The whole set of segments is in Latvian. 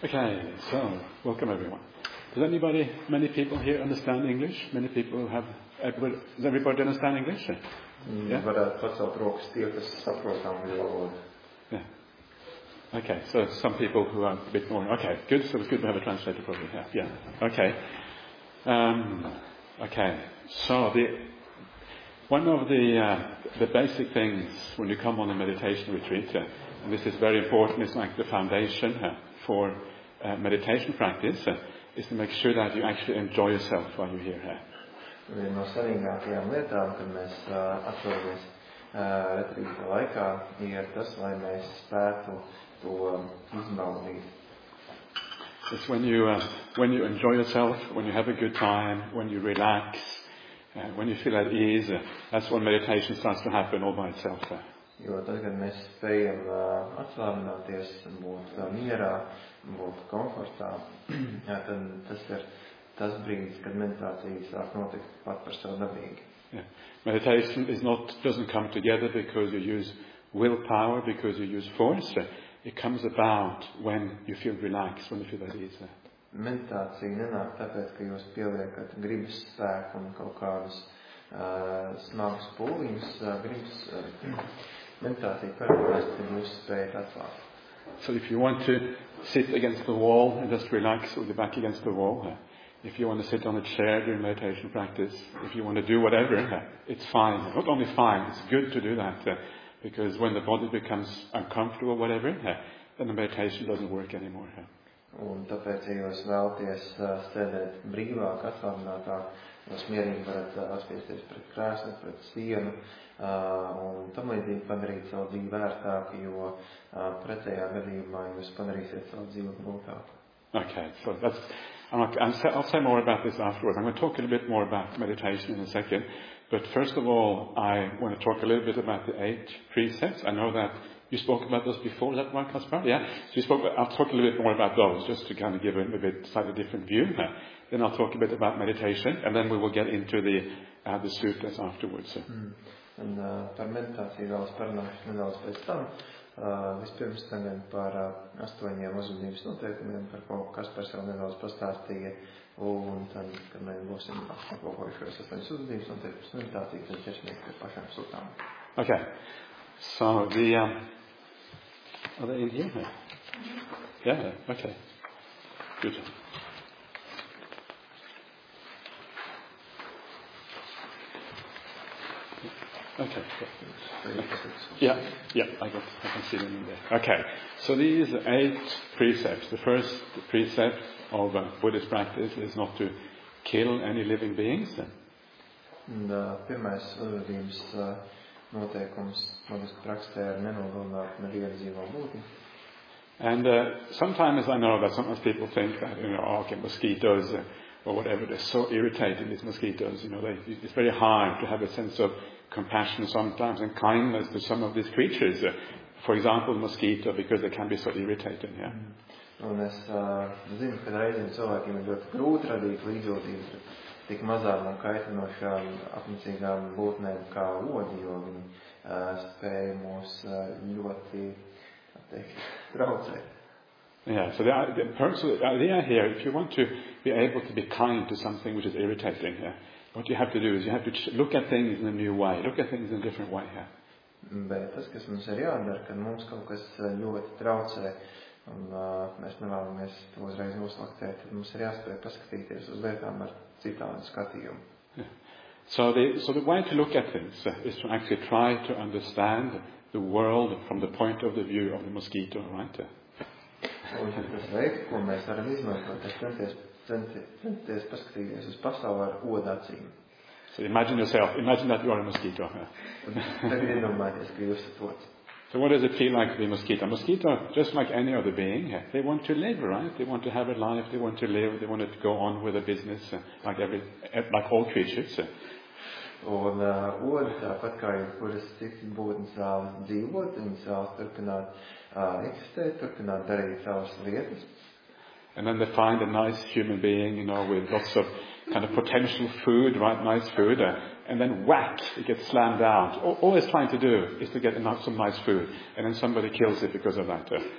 Okay, so welcome everyone. Many people here understand English? Many people have, does everybody understand English? Yeah? Yeah. Okay, so some people who are a bit more, okay, good, so it's good to have a translator probably. Yeah, okay. Okay, so one of the basic things when you come on a meditation retreat, and this is very important, it's like the foundation for meditation practice, is to make sure that you actually enjoy yourself while you're here. Viena no svarīgākajām lietām, kad mēs atrodamies retrīta laikā, ir tas, lai mēs spētu to izbaudīt. It's when you enjoy yourself, when you have a good time, when you relax, when you feel at ease, that's when meditation starts to happen all by itself. Jo tad, kad mēs spējam atslābināties, būt mierā, būt komfortā, tad tas ir tas brīdis, kad meditācija sāk notikt pat par sev dabīgi. Yeah. Meditation doesn't come together because you use willpower, because you use force. It comes about when you feel relaxed, when you feel at ease. Meditācija nenāk tāpēc, ka jūs pieliekat gribas spēku un kaut kādus smagus pūliņus. Meditācija parādās, kad jūs spējat atklāt. So if you want to sit against the wall and just relax with your back against the wall, if you want to sit on a chair during meditation practice, if you want to do whatever, it's fine. Not only fine, it's good to do that, because when the body becomes uncomfortable, whatever, then the meditation doesn't work anymore. Un tāpēc, ja jūs vēlaties sēdēt brīvāk, atslābinātāk, jūs mierīgi varat atspiesties pret krēslu, pret sienu, un tam līdzīgi padarīt savu dzīvi vērtāku, jo pretējā gadījumā jūs padarīsiet savu dzīvi grūtāku. Okay, so I'll say more about this afterwards. I'm going to talk a little bit more about meditation in a second. But first of all, I want to talk a little bit about the 8 precepts. I know that you spoke about those before. Is that right, Kaspar? Yeah? I'll talk a little bit more about those, just to kind of give a bit slightly different view. Then I'll talk a bit about meditation, and then we will get into the sutras afterwards. Un par meditāciju vēl es parunāšu nedaudz pēc tam. Vispirms tagad par 8 uzvedības noteikumiem, par ko Kaspars vēl nedaudz pastāstīja. Un tad, kad mēs būsim apkopojušos 8 uzvedības noteikumus meditāciju, tad ķersimies pie pašām sutām. Okay. So are they in here? Yeah, okay. Good. Okay. Yeah, I can see them in there. Okay, so these 8 precepts. The first precept of Buddhist practice is not to kill any living beings. Pirmais uzvedības noteikums Buddhist praksē ir nenogalināt nevienu dzīvo būtni. And sometimes I know that sometimes people think that, mosquitoes or whatever, they're so irritating, these mosquitoes, it's very hard to have a sense of compassion sometimes and kindness to some of these creatures. For example, mosquito, because they can be so irritating. Yeah. Un es zinu, ka reizēm cilvēkiem ir ļoti grūti radīt līdzjūtību tik mazām un kaitinošām apnicīgām būtnēm kā odi, jo viņi spēj mūs ļoti traucēt. Yeah, so the idea here, if you want to be able to be kind to something which is irritating, what you have to do is you have to look at things in a new way, look at things in a different way. Bet tas, kas mums ir jādara, kad mums kaut kas ļoti traucē, un mēs nevēlamies to uzreiz noslaktēt, tad mums ir jāspēj paskatīties uz lietām ar citādu skatījumu. Yeah. So the way to look at things is to actually try to understand the world from the point of the view of the mosquito, right? Un tas veids, ko mēs varam izmantot, ir centies paskatīties uz pasauli ar odu acīm. So imagine that you are a mosquito. Tagad iedomājieties, ka jūs esat ods. So what does it feel like to be a mosquito? A mosquito, just like any other being, they want to live, right? They want to have a life, they want to live, they want to go on with a business, like all creatures. Un odi, tāpat kā jebkuras citas būtnes vēlas dzīvot, viņas vēlas turpināt eksistēt, turpināt darīt savas lietas. And then they find a nice human being, with lots of kind of potential food, right? Nice food. And then whack, it gets slammed out. All it's trying to do is to get some nice food. And then somebody kills it because of that.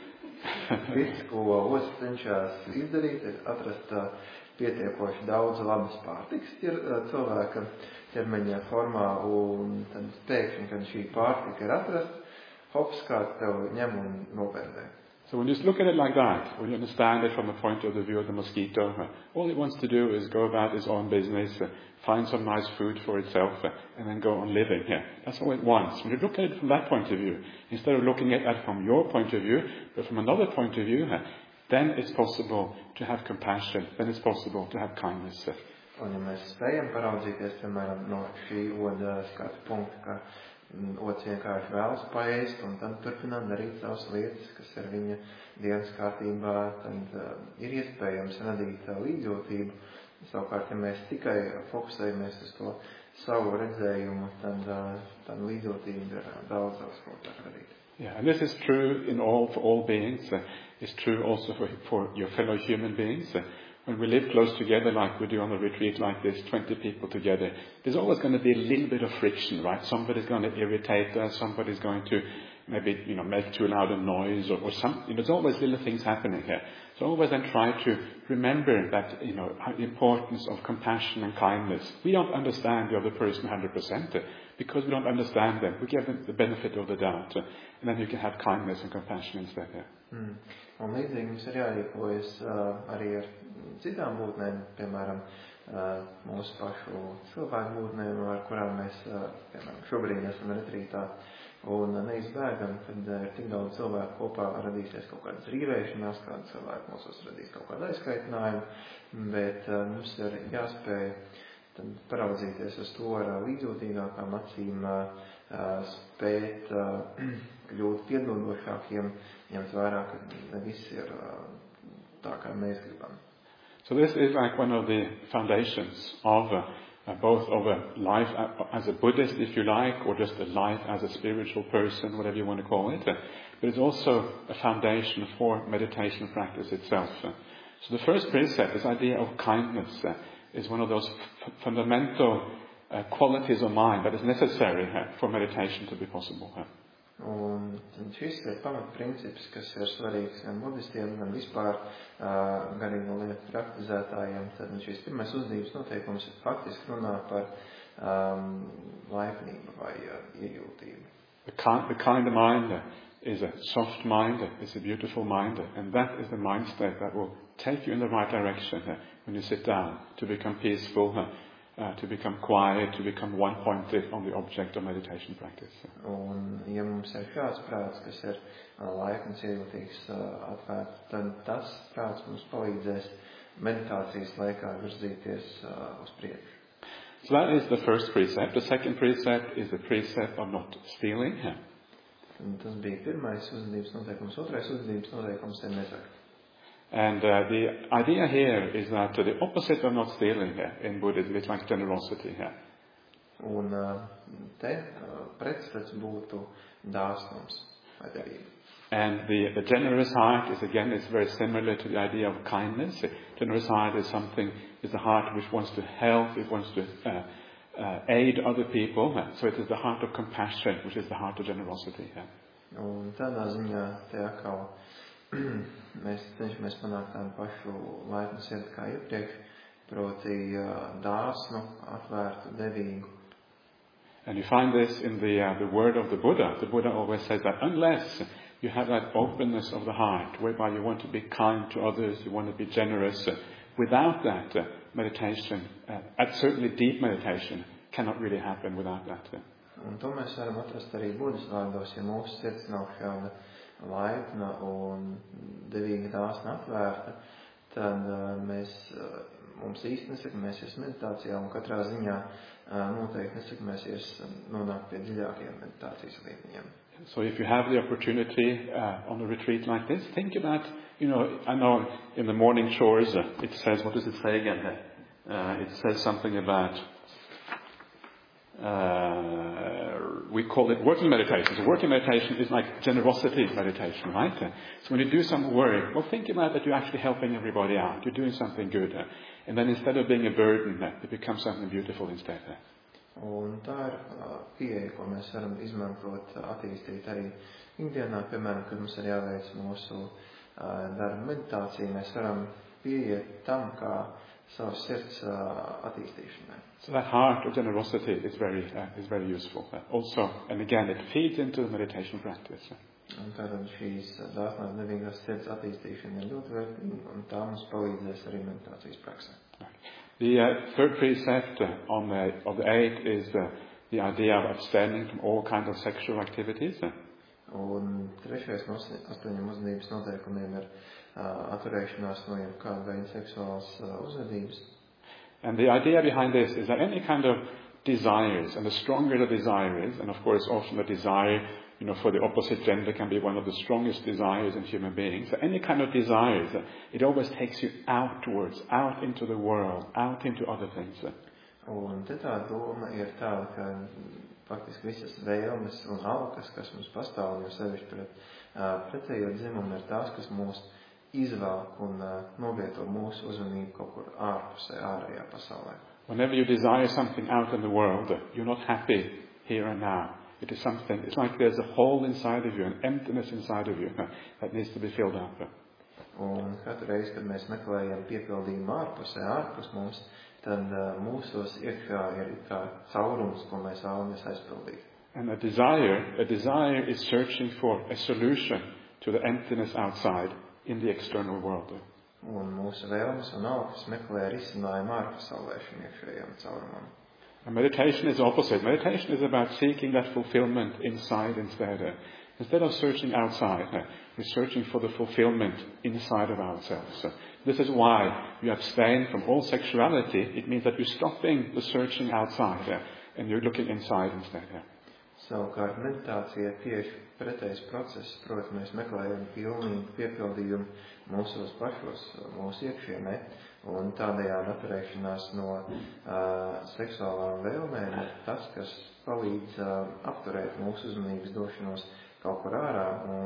Viss, ko otrs cenšas izdarīt, ir atrast pietiekoši daudz labas pārtikas cilvēka ķermeņa formā, un tad pēkšņi, kad šī pārtika ir atrasta, hops, kāds tev ņem un nopērdē. So when you look at it like that, when you understand it from the point of the view of the mosquito, all it wants to do is go about its own business, find some nice food for itself, and then go on living here. That's all it wants. When you look at it from that point of view, instead of looking at that from your point of view, but from another point of view, then it's possible to have compassion, then it's possible to have kindness. Un ja mēs spējam paraudzīties, piemēram, no šī oda skatu punkta, ka otrs vienkārši vēlas paēst un tad turpināt darīt savas lietas, kas ir viņa dienas kārtībā, tad ir iespējams radīt līdzjūtību. Savukārt, ja mēs tikai fokusējamies uz to savu redzējumu, tad līdzjūtība ir daudz grūtāk radīt. Yeah, and this is true for all beings. It's true also for your fellow human beings. When we live close together like we do on a retreat like this, 20 people together, there's always going to be a little bit of friction, right? Somebody's going to irritate us, somebody's going to maybe, make too loud a noise or something. There's always little things happening here. So always then try to remember that, the importance of compassion and kindness. We don't understand the other person 100%. Because we don't understand them, we give them the benefit of the doubt. And then you can have kindness and compassion instead here. Un līdzīgi mums ir jārīkojas arī ar citām būtnēm, piemēram, mūsu pašu cilvēku būtnēm, ar kurām mēs, piemēram, šobrīd esam retrītā. Un neizbēgam, kad ir tik daudz cilvēku kopā, radīsies kaut kādas rīvēšanās, kāda cilvēku mūsos radīs kaut kādu aizskaitinājumu, bet mums ir jāspēj tad paraudzīties uz to ar līdzjūtīgākām acīm, spēt kļūt piedodošākiem, ņemt vērā, ka ne viss ir tā, kā mēs gribam. So this is like one of the foundations of both of a life as a Buddhist, if you like, or just a life as a spiritual person, whatever you want to call it. But it's also a foundation for meditation practice itself. So the first precept, this idea of kindness, is one of those fundamental qualities of mind that is necessary for meditation to be possible. Un šis ir pamatprincips, kas ir svarīgs gan budistiem, gan vispār garīgo lietu praktizētājiem. Tad šis pirmais uzvedības noteikums faktiski runā par laipnību vai iejūtību. The kind mind is a soft mind, it's a beautiful mind, and that is the mind state that will take you in the right direction when you sit down, to become peaceful, to become quiet, to become one-pointed on the object of meditation practice. Un, ja mums ir šāds prāts, kas ir laipns, iejūtīgs, atvērts, tad tas prāts mums palīdzēs meditācijas laikā virzīties uz priekšu. So that is the first precept. The second precept is the precept of not stealing. Un tas bija pirmais uzvedības noteikums. Otrais uzvedības noteikums ir nezakt. And the idea here is that the opposite of not stealing in Buddhism is like generosity here. Un te pretstats būtu dāsnums vai derība. And the generous heart is very similar to the idea of kindness. Generous heart is a heart which wants to help, it wants to aid other people. So it is the heart of compassion, which is the heart of generosity here. Un tādā ziņā te atkal mēs cenšamies panākt tādu pašu laipnu sirdi kā iepriekš, proti dāsnu, atvērtu, devīgu. And you find this in the word of the Buddha. The Buddha always says that unless you have that openness of the heart, whereby you want to be kind to others, you want to be generous, without that meditation, certainly deep meditation, cannot really happen without that. Un to mēs varam atrast arī Budas vārdos, ja mūsu sirds nav šāda laipna un devīga dāsna atvērta, tad mums īsti nesekmēsies meditācijā un katrā ziņā noteikti nesekmēsies nonākt pie dziļākajiem meditācijas līmeņiem. So if you have the opportunity on a retreat like this, think about, I know in the morning chores it says, what does it say again? It says something about, we call it working meditation. So working meditation is like generosity meditation, right? So when you do some work, well, think about that you're actually helping everybody out. You're doing something good. And then instead of being a burden, it becomes something beautiful instead. Un tā ir pieeja, ko mēs varam izmantot, attīstīt arī ikdienā, piemēram, kad mums ir jāveic mūsu darba meditāciju, mēs varam pieiet tam kā savas sirds attīstīšanai. So that heart of generosity is very useful. Also, and again, it feeds into the meditation practice. Un tātad šīs dāsnās devīgās sirds attīstīšana ir ļoti vērtīga, un tā mums palīdzēs arī meditācijas praksē. The third precept of the 8 is the idea of abstaining from all kinds of sexual activities. Un trešais no 8 uzvedības noteikumiem ir atturēšanās no jebkāda veida seksuālas uzvedības. And the idea behind this is that any kind of desires, and the stronger the desire is, and of course often the desire, for the opposite gender can be one of the strongest desires in human beings. So any kind of desires, it always takes you outwards, out into the world, out into other things. Un te tā doma ir tāda, ka faktiski visas vēlmes un alkas, kas mums pastāv, jo sevišķi pret pretējo dzimumu, ir tās, kas mūs izvelk un novieto mūsu uzmanību kaut kur ārpusē, ārējā pasaulē. Whenever you desire something out in the world, you're not happy here and now. It is something, it's like there's a hole inside of you, an emptiness inside of you that needs to be filled up. Un katru reizi, kad mēs meklējam piepildījumu ārpusē, ārpus mums, tad mūsos iekšā ir kā caurums, ko mēs vēlamies aizpildīt. And a desire is searching for a solution to the emptiness outside in the external world. Un mūsu vēlmes un alkas meklē risinājumu ārpasaulē šim iekšējam caurumam. And meditation is opposite. Meditation is about seeking that fulfillment inside instead. Instead of searching outside, we're searching for the fulfillment inside of ourselves. This is why you abstain from all sexuality. It means that you're stopping the searching outside and you're looking inside instead. Savukārt meditācija ir tieši pretējs process, proti mēs meklējam pilnīgu piepildījumu mūsos pašos, mūsu iekšienē, un tādējādi atturēšanās no seksuālām vēlmēm ir tas, kas palīdz apturēt mūsu uzmanības došanos kaut kur ārā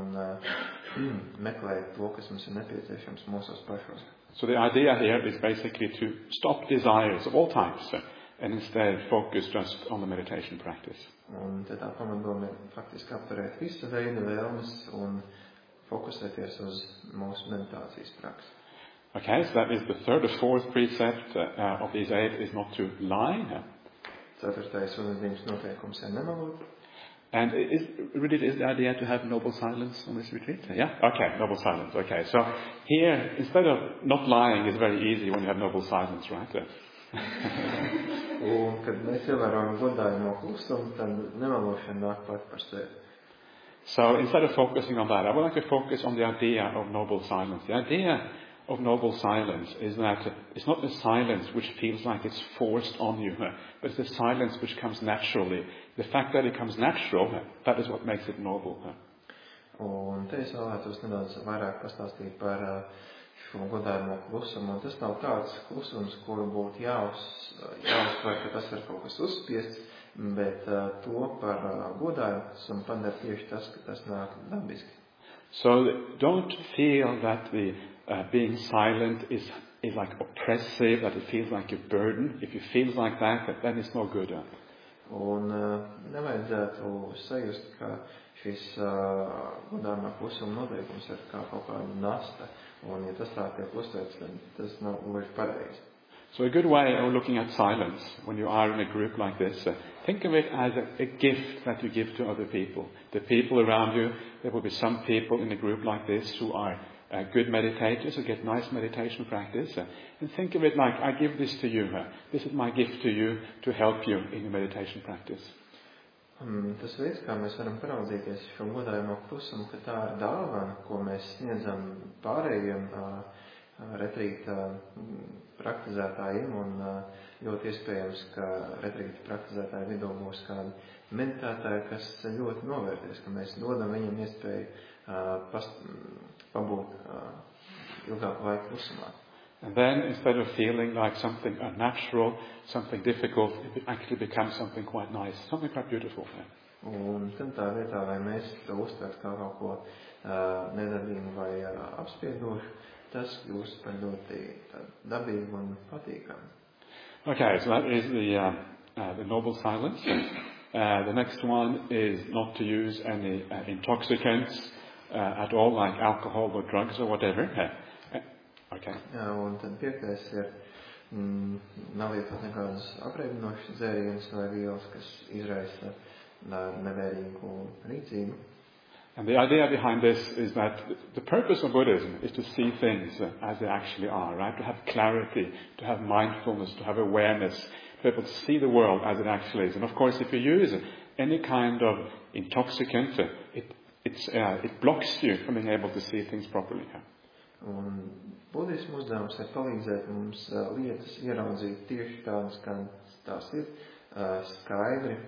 un meklēt to, kas mums ir nepieciešams mūsos pašos. So the idea here is basically to stop desires of all types and instead focus just on the meditation practice. Un te tā pamatdoma ir faktiski apturēt visu veidu vēlmes un fokusēties uz mūsu meditācijas praksi. Okay, so that is the third or fourth precept of these 8 is not to lie. Ceturtais uzvedības noteikums ir nemelot. And is the idea to have noble silence on this retreat? Yeah? Okay, noble silence. Okay, so here, instead of not lying, is very easy when you have noble silence, right? Un, kad mēs ievērojam godājumu klusumu, tad nemelošana nāk pat par sevi. So instead of focusing on that, I would like to focus on the idea of noble silence. The idea of noble silence is that it's not the silence which feels like it's forced on you, but it's the silence which comes naturally. The fact that it comes natural, that is what makes it noble. Un te es vēlētos nedaudz vairāk pastāstīt par šo godājumu klusumu. Un tas nav tāds klusums, kuru būtu jāuzsver, ka tas ir kaut kas uzspiests, bet to par godājumu padara tieši tas, ka tas nāk dabiski. So don't feel that the being silent is like oppressive, that it feels like a burden. If it feels like that, then it's no good. Un nevajadzētu sajust, ka šis godājumā klusuma noteikums ir kā kaut kāda nasta. Un ja tas tā tiek uztverts, tad tas nav gluži pareizi. So a good way of looking at silence when you are in a group like this, think of it as a gift that you give to other people. The people around you, there will be some people in a group like this who are good meditators, who get nice meditation practice. And think of it like, I give this to you. This is my gift to you to help you in your meditation practice. Tas veids, kā mēs varam paraudzīties šo godājumu klusumu, ka tā ir dāvana, ko mēs sniedzam pārējiem retrīta praktizētājiem, un ļoti iespējams, ka retrīta praktizētāju vidū būs kādi meditētāji, kas ļoti novērties, ka mēs dodam viņam iespēju pabūt ilgāku laiku klusumā. And then, instead of feeling like something unnatural, something difficult, it actually becomes something quite nice, something quite beautiful. Un tad tā vietā, lai mēs to uztvert kā kaut ko nedabīgu vai apspiedošu, tas kļūst par ļoti dabīgu un patīkamu. Okay, so that is the noble silence. The next one is not to use any intoxicants at all, like alcohol or drugs or whatever. Okay. Jā, un tad 5. ir nelietot nekādas apreibinošas dzērienus vai vielas, kas izraisa nevērīgu rīcību. And the idea behind this is that the purpose of Buddhism is to see things as they actually are, right? To have clarity, to have mindfulness, to have awareness, to be able to see the world as it actually is. And of course, if you use any kind of intoxicant, it blocks you from being able to see things properly. Un budismu uzdevums ir palīdzēt mums lietas ieraudzīt tieši tādas, kā tās ir, skaidri,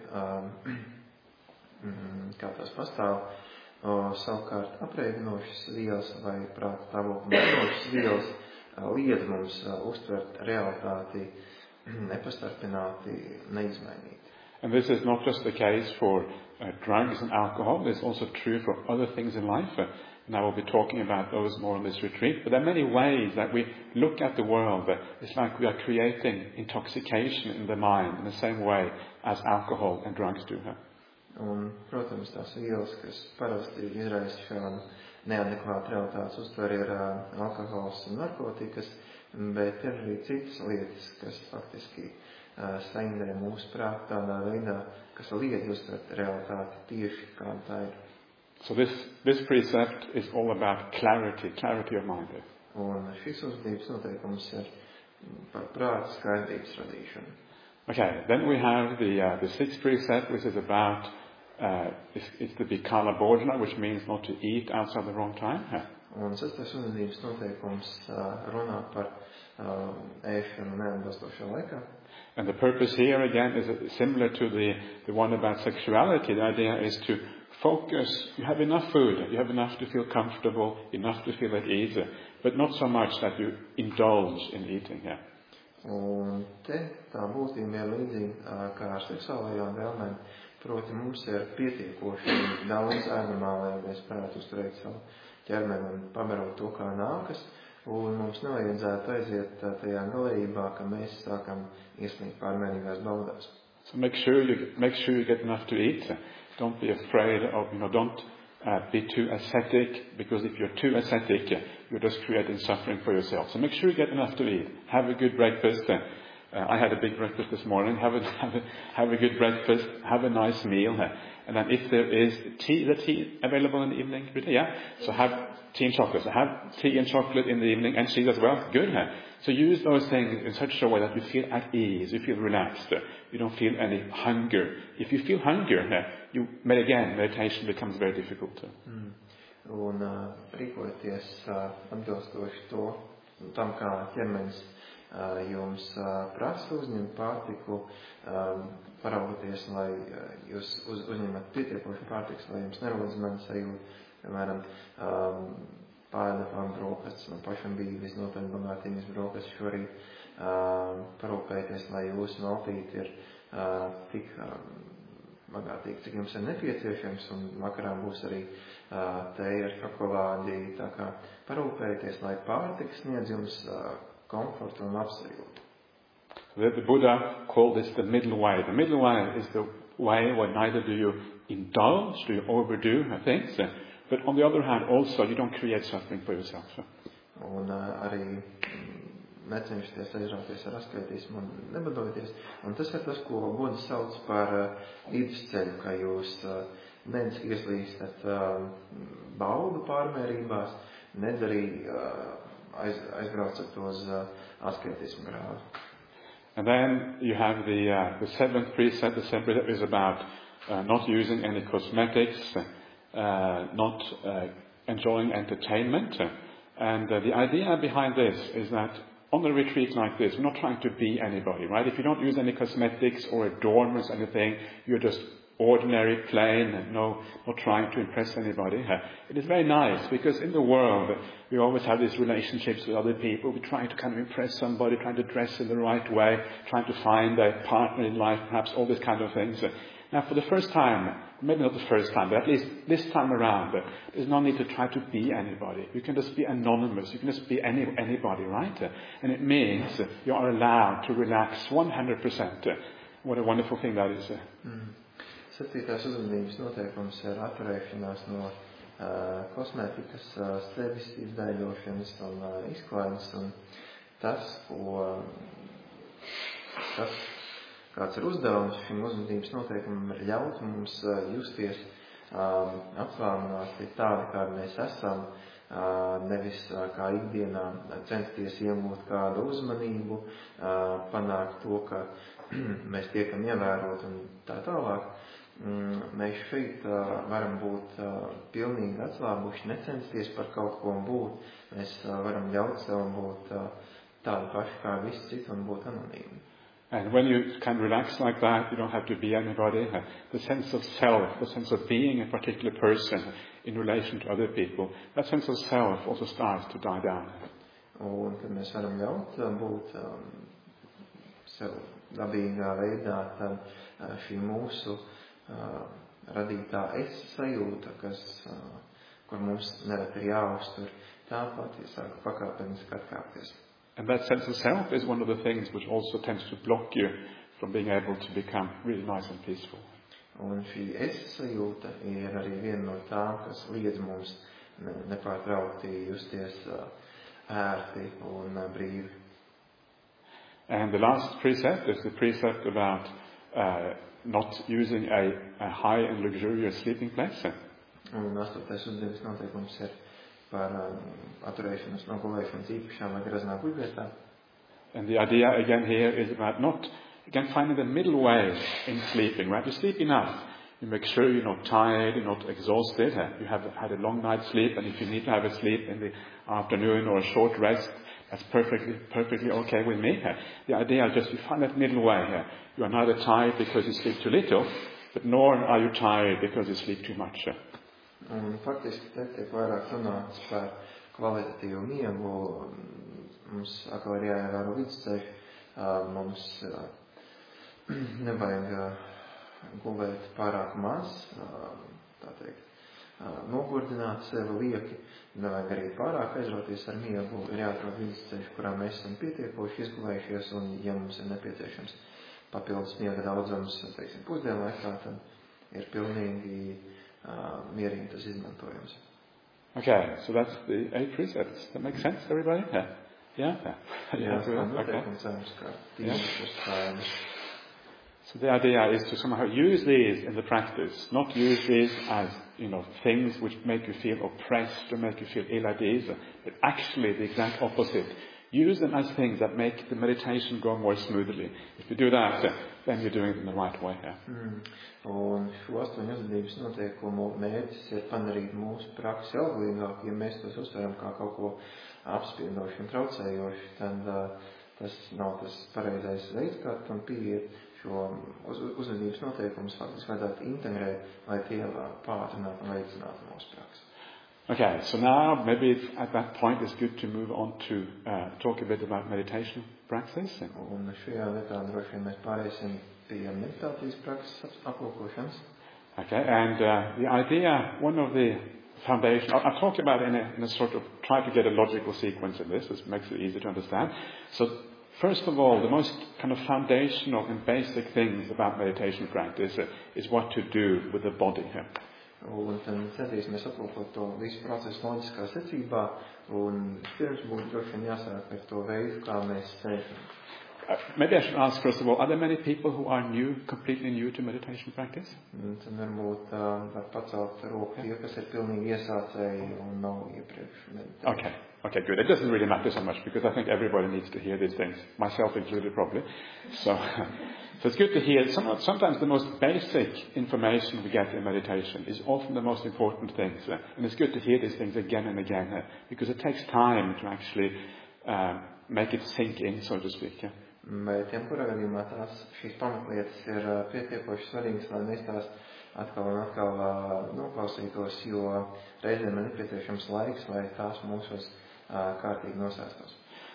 kā tās pastāv. Savukārt apreibinošas vielas vai prāta stāvokļa mainošas vielas liedz mums uztvert realitāti nepastarpināti, neizmainīti. And this is not just the case for drugs and alcohol, it's also true for other things in life. And I will be talking about those more on this retreat. But there are many ways that we look at the world. It's like we are creating intoxication in the mind in the same way as alcohol and drugs do. Un, protams, tās vielas, kas parasti izraisa šādu neadekvātu realitātes uztveri, ir alkohols un narkotikas, bet ir arī citas lietas, kas faktiski saindē mūsu prātu tādā veidā, kas liedz uztvert realitāti tieši kā tā ir. So this precept is all about clarity of mind. Un šis uzvedības noteikums ir par prāta skaidrības radīšanu. Okay, then we have the 6th precept, which is about it's the Vikala Bhojana, which means not to eat outside the wrong time. Un 6. uzvedības noteikums runā par ēšanu neatbilstošā laikā. And the purpose here again is similar to the one about sexuality. The idea is to focus. You have enough food, you have enough to feel comfortable, enough to feel at ease, but not so much that you indulge in eating. Un te tā būtība ir līdzīga kā ar seksuālajām vēlmēm. Proti mums ir pietiekoši daudz ēdamā, lai mēs varētu uzturēt savu ķermeni un pabarot to, kā nākas. Un mums nevajadzētu aiziet tajā galējībā, ka mēs sākam ieslīgt pārmērīgās baudās. So make sure you get enough to eat. Don't be afraid of, don't be too ascetic, because if you're too ascetic, you're just creating suffering for yourself. So make sure you get enough to eat. Have a good breakfast. I had a big breakfast this morning. Have a good breakfast. Have a nice meal. And then if there is tea available in the evening? Yeah. So have tea and chocolate. So have tea and chocolate in the evening and cheese as well. Good. So use those things in such a way that you feel at ease. You feel relaxed. You don't feel any hunger. If you feel hunger, meditation becomes very difficult. Un rīkoties atbilstoši tam, kā ķermenis jums prasa uzņemt pārtiku, paraugoties, lai jūs uzņemat pietiekoši pārtiks, lai jums nerodas maņas sajūta, piemēram, pārēdafām brokastis, man pašam bija visnotaļ bagātīgas brokastis šorīt, parūpēties, lai jūsu maltīte ir tik bagātīga, cik jums ir nepieciešams, un vakarā būs arī tēja ar šokolādi, tā kā parūpēties, lai pārtiks sniedz jums komfortu un labsajūtu. The Buddha called this the middle way. The middle way is the way where neither do you indulge, do you overdo things, but on the other hand also you don't create suffering for yourself. Un arī necenšties aizrauties ar askētismu un nebadoties. Un tas ir tas, ko Buddha sauc par vidusceļu, ka jūs nedz ieslīgstat baudu pārmērībās, nedz arī aizbraucat uz askētismu grāvu. And then you have the 7th precept. The 7th precept is about not using any cosmetics, not enjoying entertainment. And the idea behind this is that on a retreat like this, we're not trying to be anybody, right? If you don't use any cosmetics or adornments or anything, you're just ordinary, plain, and not trying to impress anybody. It is very nice because in the world we always have these relationships with other people. We're trying to kind of impress somebody, trying to dress in the right way, trying to find a partner in life, perhaps all these kind of things. Now, for the first time, maybe not the first time, but at least this time around, there's no need to try to be anybody. You can just be anonymous. You can just be anybody, right? And it means you are allowed to relax 100%. What a wonderful thing that is. 7. uzvedības noteikums ir atturēšanās no kosmētikas, sevis izdaiļošanas un izklaides. Un kāds ir uzdevums šim uzvedības noteikumam, ir ļaut mums justies apslāmināti tādi, kādi mēs esam, nevis kā ikdienā censties iegūt kādu uzmanību, panākt to, ka mēs tiekam ievērot un tā tālāk. Mēs šeit varam būt pilnīgi atslābuši, necensties par kaut ko būt. Mēs varam ļaut sev būt tādi paši kā visi citi un būt anonīmi. And when you can relax like that, you don't have to be anybody. The sense of self, the sense of being a particular person in relation to other people, that sense of self also starts to die down. Un kad mēs varam ļaut būt sev dabīgā veidā, tad šī mūsu radītā es sajūta, kur mums nerad ir jāuztur, tāpat sāk pakāpeniski atkāpties. And that sense of self is one of the things which also tends to block you from being able to become really nice and peaceful. Un šī es sajūta ir arī viena no tām, kas liedz mums nepārtraukti justies ērti un brīvi. And the last precept is the precept about not using a high and luxurious sleeping place. Un 8. uzdevis noteikums ir par atturēšanos no gulēšanas īpašām vai graznā guļvietā. And the idea again here is about finding the middle way in sleeping, right? You sleep enough. You make sure you're not tired, you're not exhausted. You have had a long night's sleep, and if you need to have a sleep in the afternoon or a short rest, that's perfectly okay with me. The idea is just you find that middle way here. You are neither tired because you sleep too little, but nor are you tired because you sleep too much. Un faktiski te tiek vairāk runāts par kvalitatīvu miegu. Mums atkal ir jāievēro vidusceļš. Mums nevajag gulēt pārāk maz, tā teikt, nogurdināt sevi lieki. Nevajag arī pārāk aizrauties ar miegu. Ir jāatrod vidusceļš, kurā mēs esam pietiekoši izgulējušies, un ja mums ir nepieciešams papildus miega daudzums, teiksim, pusdienlaikā, tad ir pilnīgi mierīgi tas izmantojams. Okay, so that's the 8 precepts. That makes sense, everybody? Yeah? So the idea is to somehow use these in the practice, not use these as, things which make you feel oppressed or make you feel ill at ease, but actually the exact opposite. Use them as things that make the meditation go more smoothly. If you do that, then you're doing it in the right way. Un šo 8 uzvedības noteikumu mērķis ir padarīt mūsu praksi auglīgāku. Ja mēs tos uztveram kā kaut ko apspiedoši un traucējoši, tad tas nav tas pareizais veids, kā tam pieiet. Šo uzvedības noteikumus faktiski vajadzētu integrēt, lai tie pātrinātu un veicinātu mūsu praksi. Okay, so now maybe at that point it's good to move on to talk a bit about meditation practice. Un šajā vietā droši vien mēs pārēsim pie meditācijas prakses aplūkošanas. Okay, and the idea, one of the foundations, I'll talk about it in a sort of, try to get a logical sequence in this makes it easy to understand. So first of all, the most kind of foundational and basic things about meditation practice is what to do with the body here. Un tad centīsimies aplūkot to visu procesu loģiskā secībā, un pirms būtu droši vien jāsāk ar to veidu, kā mēs sēžam. Maybe I should ask first of all, are there many people who are completely new to meditation practice? Tad varbūt var pacelt roku tie, kas ir pilnīgi iesācēji un nav iepriekš meditējuši. Okay, good. It doesn't really matter so much because I think everybody needs to hear these things, myself included probably. So it's good to hear. Sometimes the most basic information we get in meditation is often the most important things. And it's good to hear these things again and again because it takes time to actually make it sink in, so to speak. Bet jebkurā gadījumā šīs pamatlietas ir pietiekoši svarīgas, lai mēs tās atkal un atkal noklausītos, jo reizēm ir nepieciešams laiks, lai tās mūsos kārtīgi nosēstos.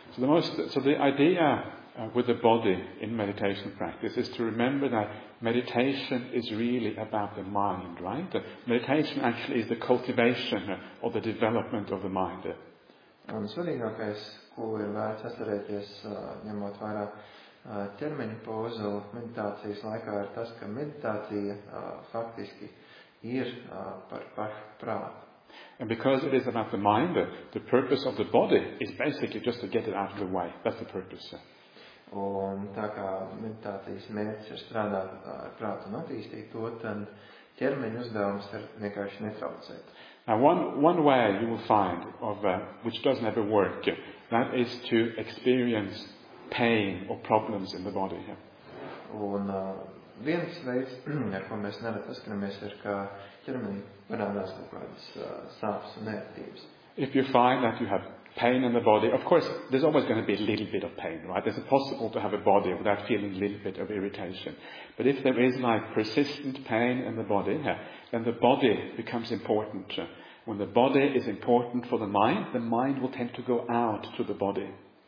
So the idea with the body in meditation practice is to remember that meditation is really about the mind, right? Meditation actually is the cultivation or the development of the mind. Un svarīgākais, ko ir vērts atcerēties, ņemot vērā ķermeņa pozu meditācijas laikā, ir tas, ka meditācija faktiski ir par pašu prātu. And because it is about the mind, the purpose of the body is basically just to get it out of the way. That's the purpose. Un tā kā meditācijas mērķis ir strādāt ar prātu un attīstīt to, tad ķermeņa uzdevums ir vienkārši netraucēt. Now, one way you will find which doesn't ever work, that is to experience pain or problems in the body. Un viens veids, ar ko mēs nereti saskaramies, ir, ka ķermenī parādās kaut kādas sāpes un ērtības. If you find that you have pain in the body, of course, there's always going to be a little bit of pain, right? It's impossible to have a body without feeling a little bit of irritation. But if there is like persistent pain in the body, then the body becomes important. When the body is important for the mind will tend to go out to the body.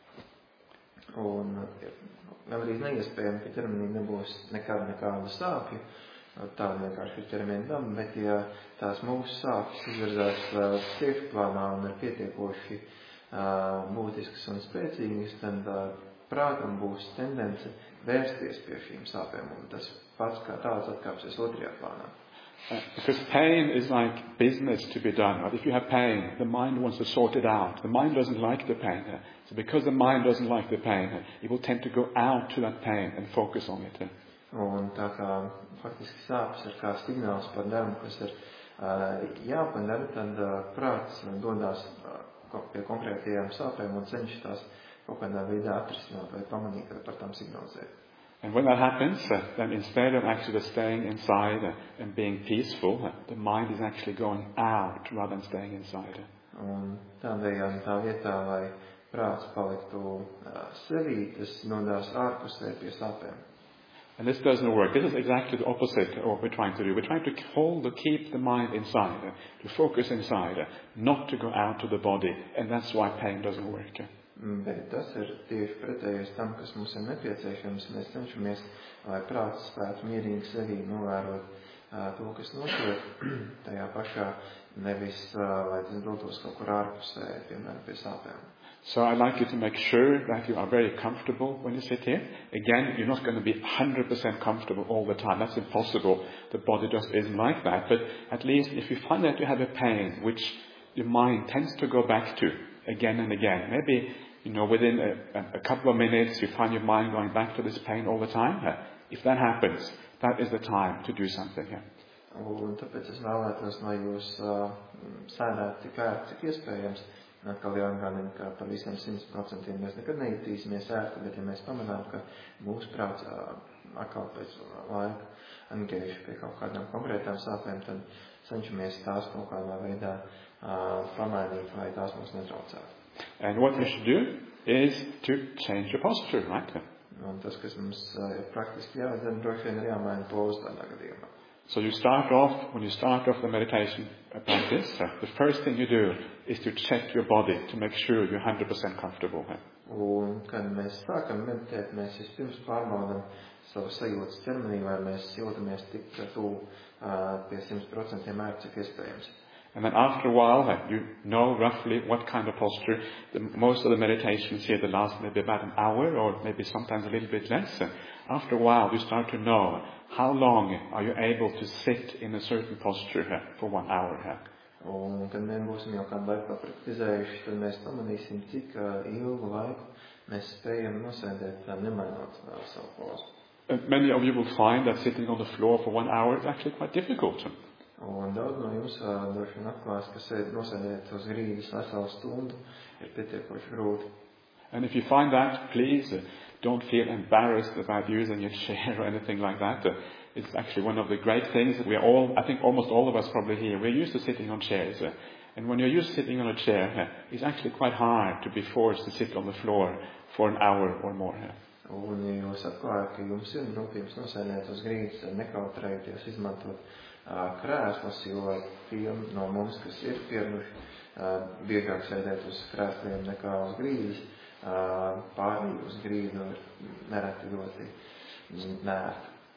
Un gandrīz neiespējami, ka ķermenī nebūs nekādu sāpju. Tāda vienkārši ir ķermeņa daba, bet ja tās mūsu sāpes izvirzās priekšplānā un ir pietiekoši būtiskas un spēcīgas, tad prātam būs tendence vērsties pie šīm sāpēm, un tas pats kā tāds atkāpsies otrajā plānā. Because pain is like business to be done. Right? If you have pain, the mind wants to sort it out. The mind doesn't like the pain. So because the mind doesn't like the pain, it will tend to go out to that pain and focus on it. Un tā kā faktiski sāpes ir kā signāls par darbu, kas ir jāpadara, tad prāts dodās pie konkrētajām sāpēm un cenšas tās kaut kādā veidā atrisināt vai pamanīt vai par tām signalizēt. And when that happens, then instead of actually staying inside and being peaceful, the mind is actually going out rather than staying inside. Un tādējādi tā vietā, lai prāts paliktu sevī, tas nodās ārpusē pie sāpēm. And this doesn't work. This is exactly the opposite of what we're trying to do. We're trying to keep the mind inside, to focus inside, not to go out to the body. And that's why pain doesn't work. Bet tas ir tieši pretējais tam, kas mums ir nepieciešams. Mēs cenšamies, lai prāts spētu mierīgi sevī novērot to, kas notiek tajā pašā, nevis lai tas dotos kaut kur ārpusē, piemēram, pie sāpēm. So I'd like you to make sure that you are very comfortable when you sit here. Again, you're not going to be 100% comfortable all the time. That's impossible. The body just isn't like that. But at least if you find that you have a pain, which your mind tends to go back to again and again, maybe within a couple of minutes you find your mind going back to this pain all the time. If that happens, that is the time to do something. Un tāpēc es vēlētos, lai jūs sēdētu tik ērti, cik iespējams. Atkal jāatgādina, ka par visiem 100% mēs nekad nejutīsimies ērti, bet ja mēs pamanām, ka mūsu prāts atkal pēc laika atgriež pie kaut kādām konkrētām sāpēm, tad cenšamies tās kaut kādā veidā pamainīt, lai tās mums netraucētu. And what we should do is to change your posture, right? Un tas, kas mums ir praktiski jāizdara, droši vien ir jāmaina poza tādā gadījumā. So when you start off the meditation practice, the first thing you do is to check your body to make sure you're 100% comfortable. Un, kad mēs sākam meditēt, mēs vispirms pārbaudam savu sajūtas ķermenī, vai mēs jūtamies tik tuvu pie 100% ērti, cik iespējams. And then after a while, you know roughly what kind of posture. Most of the meditations here, they last maybe about an hour or maybe sometimes a little bit less. After a while, you start to know how long are you able to sit in a certain posture for 1 hour. Un, kad mēs būsim jau kādu laiku praktizējuši, tad mēs pamanīsim, cik ilgu laiku mēs spējam nosēdēt, nemainot savu pozu. Many of you will find that sitting on the floor for 1 hour is actually quite difficult. Un daudz no jums droši vien atklās, ka nosēdēt uz grīdas veselu stundu ir pietiekoši grūti. And if you find that, please don't feel embarrassed about using a chair or anything like that. It's actually one of the great things that I think almost all of us probably here, we're used to sitting on chairs. And when you're used to sitting on a chair, it's actually quite hard to be forced to sit on the floor for an hour or more. Un jūs atklājat, ka jums ir grūtības nosēdēt uz grīdas, nekautrēties izmantot krēslas, jo tiem no mums, kas ir pieraduši biežāk sēdēt uz krēsliem nekā uz grīdas, pārējie uz grīdu nereti ļoti nērti.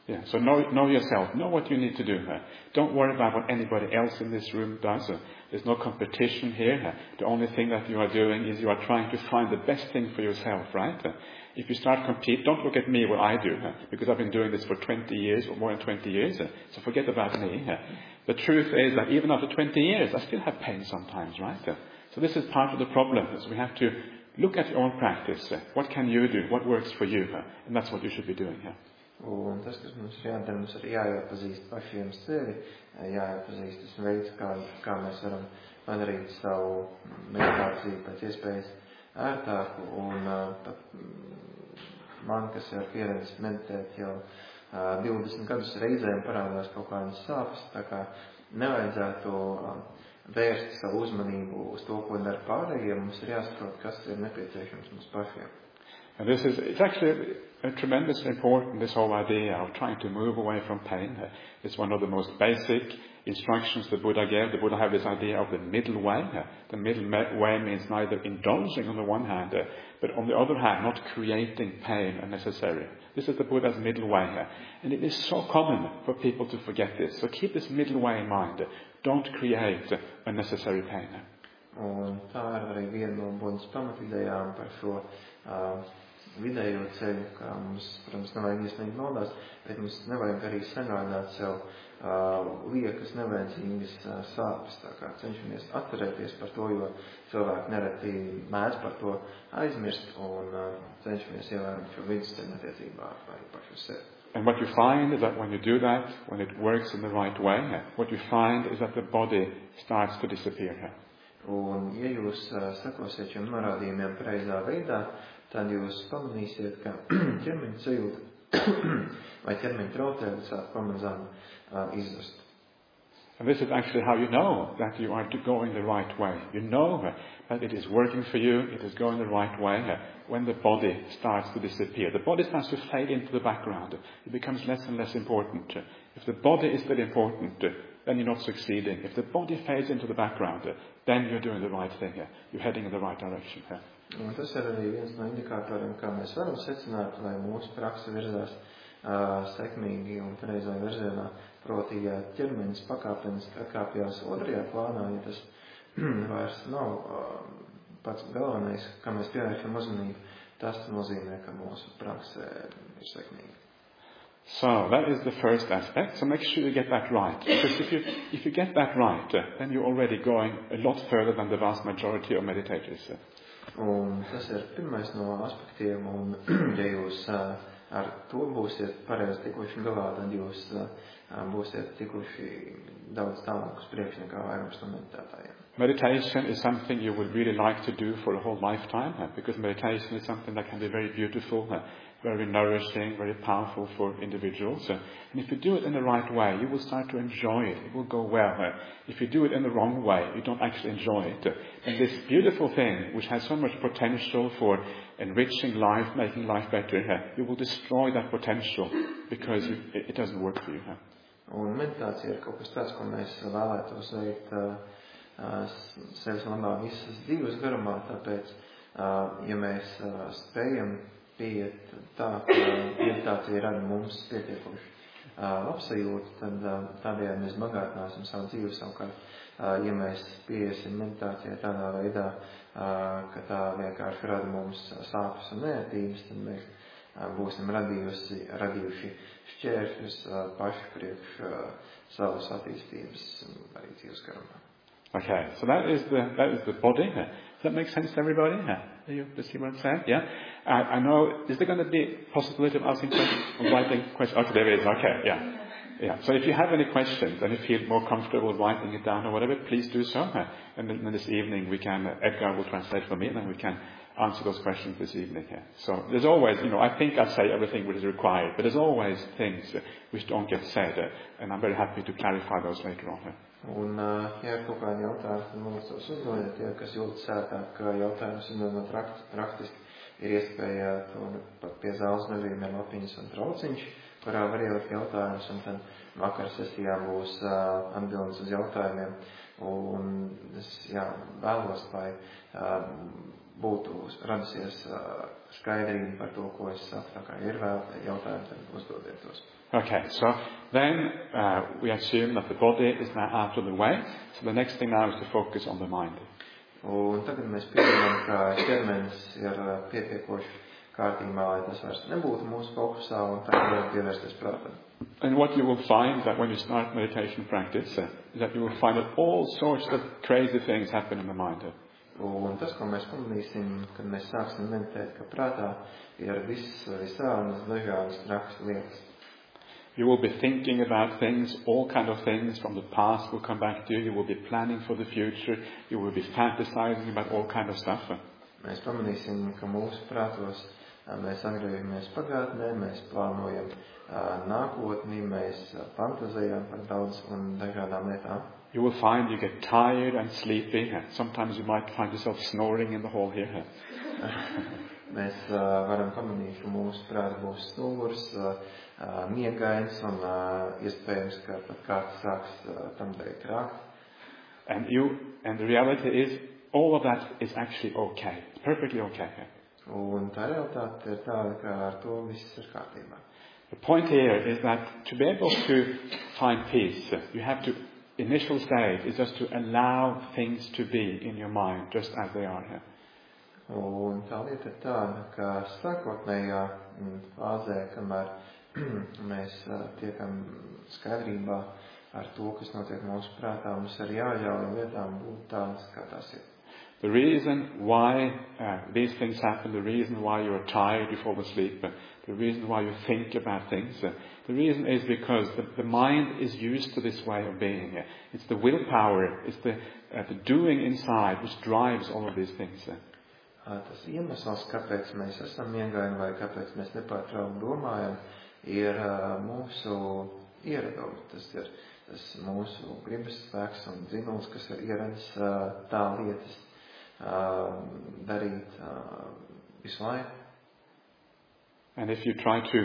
Yeah, so know yourself. Know what you need to do. Don't worry about what anybody else in this room does. There's no competition here. The only thing that you are doing is you are trying to find the best thing for yourself, right? If you start compete, don't look at me what I do, because I've been doing this for 20 years or more than 20 years, so forget about me. The truth is that even after 20 years, I still have pain sometimes, right? So this is part of the problem, is we have to look at your own practice. What can you do? What works for you? And that's what you should be doing here. Un tas, kas mums ir jādara, mums ir jāiepazīst pašiem sevi, jāiepazīst tas veids, kā mēs varam padarīt savu meditāciju pēc iespējas ērtāku. Un pat man, kas jau ir pieredzis meditēt jau 20 gadus, reizēm parādās kaut kādas sāpes, tā kā nevajadzētu vērst savu uzmanību uz to, ko dara pārējiem. Mums ir jāsaprot, kas ir nepieciešams mums pašiem. And it's actually a tremendously important, this whole idea of trying to move away from pain. It's one of the most basic instructions the Buddha gave. The Buddha had this idea of the middle way. The middle way means neither indulging on the one hand, but on the other hand, not creating pain unnecessary. This is the Buddha's middle way. And it is so common for people to forget this. So keep this middle way in mind. Don't create unnecessary pain. Un tā ir arī viena no Budas pamatidejām par šo vidējo ceļu, kā mums, protams, nevajag iesniegt maldās, bet mums nevajag arī sagādāt sev liekas nevajadzīgas sāpes. Tā kā cenšamies atcerēties par to, jo cilvēki nereti mēdz par to aizmirst un cenšamies ievērot šo vidusceļu attiecībā arī pašu sevi. And what you find is that when you do that, when it works in the right way, what you find is that the body starts to disappear. Un, ja jūs sekosiet šiem norādījumiem pareizā veidā, tad jūs pamanīsiet, ka ķermeņa sajūta vai ķermeņa trautējumi sāk pamazām izzust. And this is actually how you know that you are going the right way. You know that it is working for you, it is going the right way when the body starts to disappear. The body starts to fade into the background. It becomes less and less important. If the body is still important, then you're not succeeding. If the body fades into the background, then you're doing the right thing. You're heading in the right direction. Un tas ir arī viens no indikatoriem, kā mēs varam secināt, vai mūsu praksa virzās sekmīgi un pareizā virzienā. Proti, ja ķermenis pakāpeniski atkāpjās otrajā plānā, ja tas vairs nav pats galvenais, kā mēs pievēršam uzmanību, tas nozīmē, ka mūsu praksa ir sekmīga. So that is the first aspect. So make sure you get that right. Because if you get that right, then you're already going a lot further than the vast majority of meditators. Un tas ir pirmais no aspektiem, un ja jūs ar to būsiet pareizi tikuši galā, tad jūs būsiet tikuši daudz tālāk uz priekšu nekā vairums no meditētājiem. Meditation is something you would really like to do for a whole lifetime, because meditation is something that can be very beautiful, very nourishing, very powerful for individuals. And if you do it in the right way, you will start to enjoy it. It will go well. If you do it in the wrong way, you don't actually enjoy it. And this beautiful thing, which has so much potential for enriching life, making life better, you will destroy that potential because it doesn't work for you. Un meditācija ir kaut kas tāds, ko mēs vēlētos veikt sevis labā visas dzīves garumā, tāpēc, ja mēs spējam pieiet tā, ka meditācija rada mums pietiekoši labsajūtu, tad tādējādi mēs bagātināsim savu dzīvi. Savukārt, ja mēs pieiesim meditācijai tādā veidā, ka tā vienkārši rada mums sāpes un neērtības, tad mēs būsim radījuši šķēršļus paši priekš savas attīstības arī dzīves garumā. Okay, so that is the body. Does that make sense to everybody? Do you see what I'm saying? Yeah. I know. Is there going to be possibility of asking questions, or writing questions? Okay, there is. Okay, yeah. So if you have any questions and you feel more comfortable writing it down or whatever, please do so. And then this evening Edgar will translate for me, and then we can answer those questions this evening. So there's always, I think I say everything which is required, but there's always things which don't get said, and I'm very happy to clarify those later on. Un, ja ir kaut kādi jautājumi, tad mums tos uzdodiet, tie, kas jūtas sētāk jautājumus uzdodot rakstiski, ir iespēja to pat pie zāles nevieniem lapiņas un trauciņš, kurā var ielikt jautājumus, un tad vakar sesijā būs atbildes uz jautājumiem. Un es vēlos, lai būtu radusies skaidrība par to, ko es saku. Tā kā ir vēl jautājumi, tad uzdodiet tos. Okay, so then we assume that the body is now out of the way. So the next thing now is to focus on the mind. Un tagad mēs pieņemam, ka ķermenis ir pietiekoši kārtībā, lai tas vairs nebūtu mūsu fokusā, un tagad mēs pievērsties prātam. And what you will find that when you start meditation practice is that you will find that all sorts of crazy things happen in the mind. Un tas, ko mēs pamanīsim, kad mēs sāksim meditēt, ka prātā ir visādas dažādas trakas lietas. You will be thinking about things, all kind of things from the past will come back to you. You will be planning for the future. You will be fantasizing about all kind of stuff. Mēs pamanīsim, ka mūsu prātos mēs atgriežamies pagātnē, mēs plānojam nākotni, mēs fantazējam par daudz un dažādām lietām. You will find you get tired and sleepy. Sometimes you might find yourself snoring in the hall here. Mēs varam pamanīt, ka mūsu prāts būs snūrs, miegains un iespējams, ka pat kāds sāks tam dēļ krākt. And the reality is, all of that is actually okay. It's perfectly okay. Un tā realitāte ir tāda, ka ar to viss ir kārtībā. The point here is that to be able to find peace, you have to, initial stage is just to allow things to be in your mind, just as they are here. Un tā lieta ir tāda, ka sākotnējā fāzē, kamēr mēs tiekam skaidrībā ar to, kas notiek mūsu prātā, mums ir jāļauj lietām būt tādas, kā tās ir. The reason why these things happen, the reason why you're tired, you fall asleep, the reason why you think about things, the reason is because the mind is used to this way of being. It's the willpower, it's the doing inside which drives all of these things. Tas iemesls, kāpēc mēs esam miegaini vai kāpēc mēs nepārtraukti domājam, ir mūsu ieradumi. Tas ir mūsu gribas spēks un dzinuls, kas ir ieradis tā lietas darīt visu laiku. And if you try to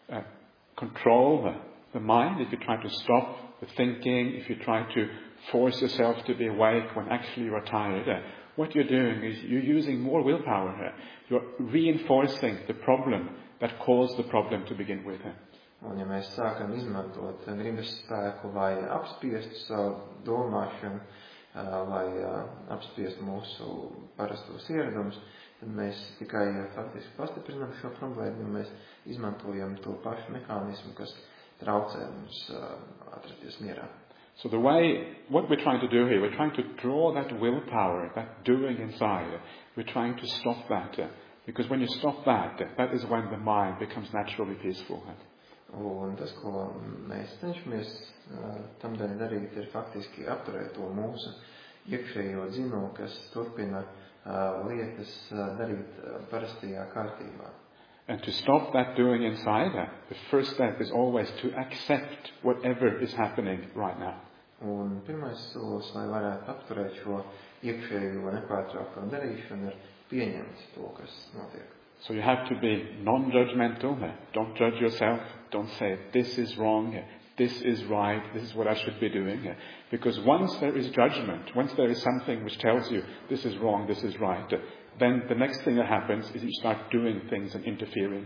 control the mind, if you try to stop the thinking, if you try to force yourself to be awake when actually you are tired, what you're doing is you're using more willpower. You're reinforcing the problem that caused the problem to begin with. Un ja mēs sākam izmantot gribas spēku, lai apspiestu savu domāšanu, lai apspiestu mūsu parastos ieradumus, tad mēs tikai faktiski pastiprinām šo problēmu, jo mēs izmantojam to pašu mehānismu, kas traucē mums atrasties mierā. So the way, what we're trying to do here, we're trying to draw that willpower, that doing inside. We're trying to stop that. Because when you stop that, that is when the mind becomes naturally peaceful. Un tas, ko mēs cenšamies tamdēļ darīt, ir faktiski apturēt to mūsu iekšējo dzinu, kas turpina lietas darīt parastajā kārtībā. And to stop that doing inside, the first step is always to accept whatever is happening right now. Un pirmais solis, lai varētu apturēt šo iekšējo nepārtraukto darīšanu, ir pieņemt to, kas notiek. So you have to be non-judgmental. Don't judge yourself. Don't say, this is wrong, this is right, this is what I should be doing. Because once there is judgment, once there is something which tells you, this is wrong, this is right, then the next thing that happens is you start doing things and interfering.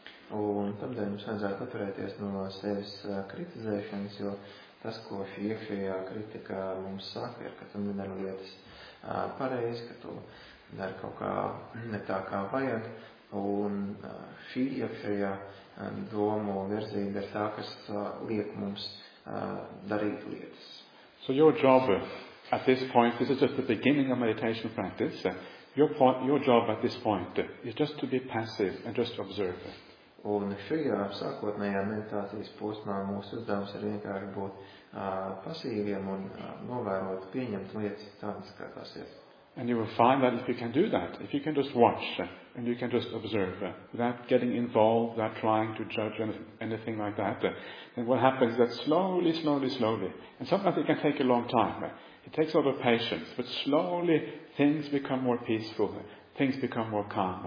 Un tādēļ mums vajadzētu atturēties no sevis kritizēšanas, jo tas, ko šī iekšējā kritika mums saka, ir, ka tu nedari lietas pareizi, ka tu dari kaut kā ne tā, kā vajag. Un šī iekšējā domu virzība ir tā, kas liek mums darīt lietas. So your job at this point, this is just the beginning of meditation practice. Your job at this point is just to be passive and just observe. Un šajā sākotnējā meditācijas posmā mūsu uzdevums ir vienkārši būt pasīviem un novērot, pieņemt lietas tādas, kā tās ir. And you will find that if you can do that, if you can just watch and you can just observe without getting involved, without trying to judge anything like that, then what happens is that slowly, and sometimes it can take a long time. It takes a lot of patience, but slowly things become more peaceful, things become more calm.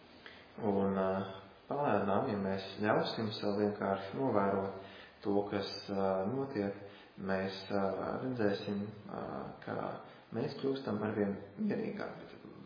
Un palēnām, ja mēs ļausim sev vienkārši novērot to, kas notiek, mēs redzēsim, ka mēs kļūstam arvien mierīgāki.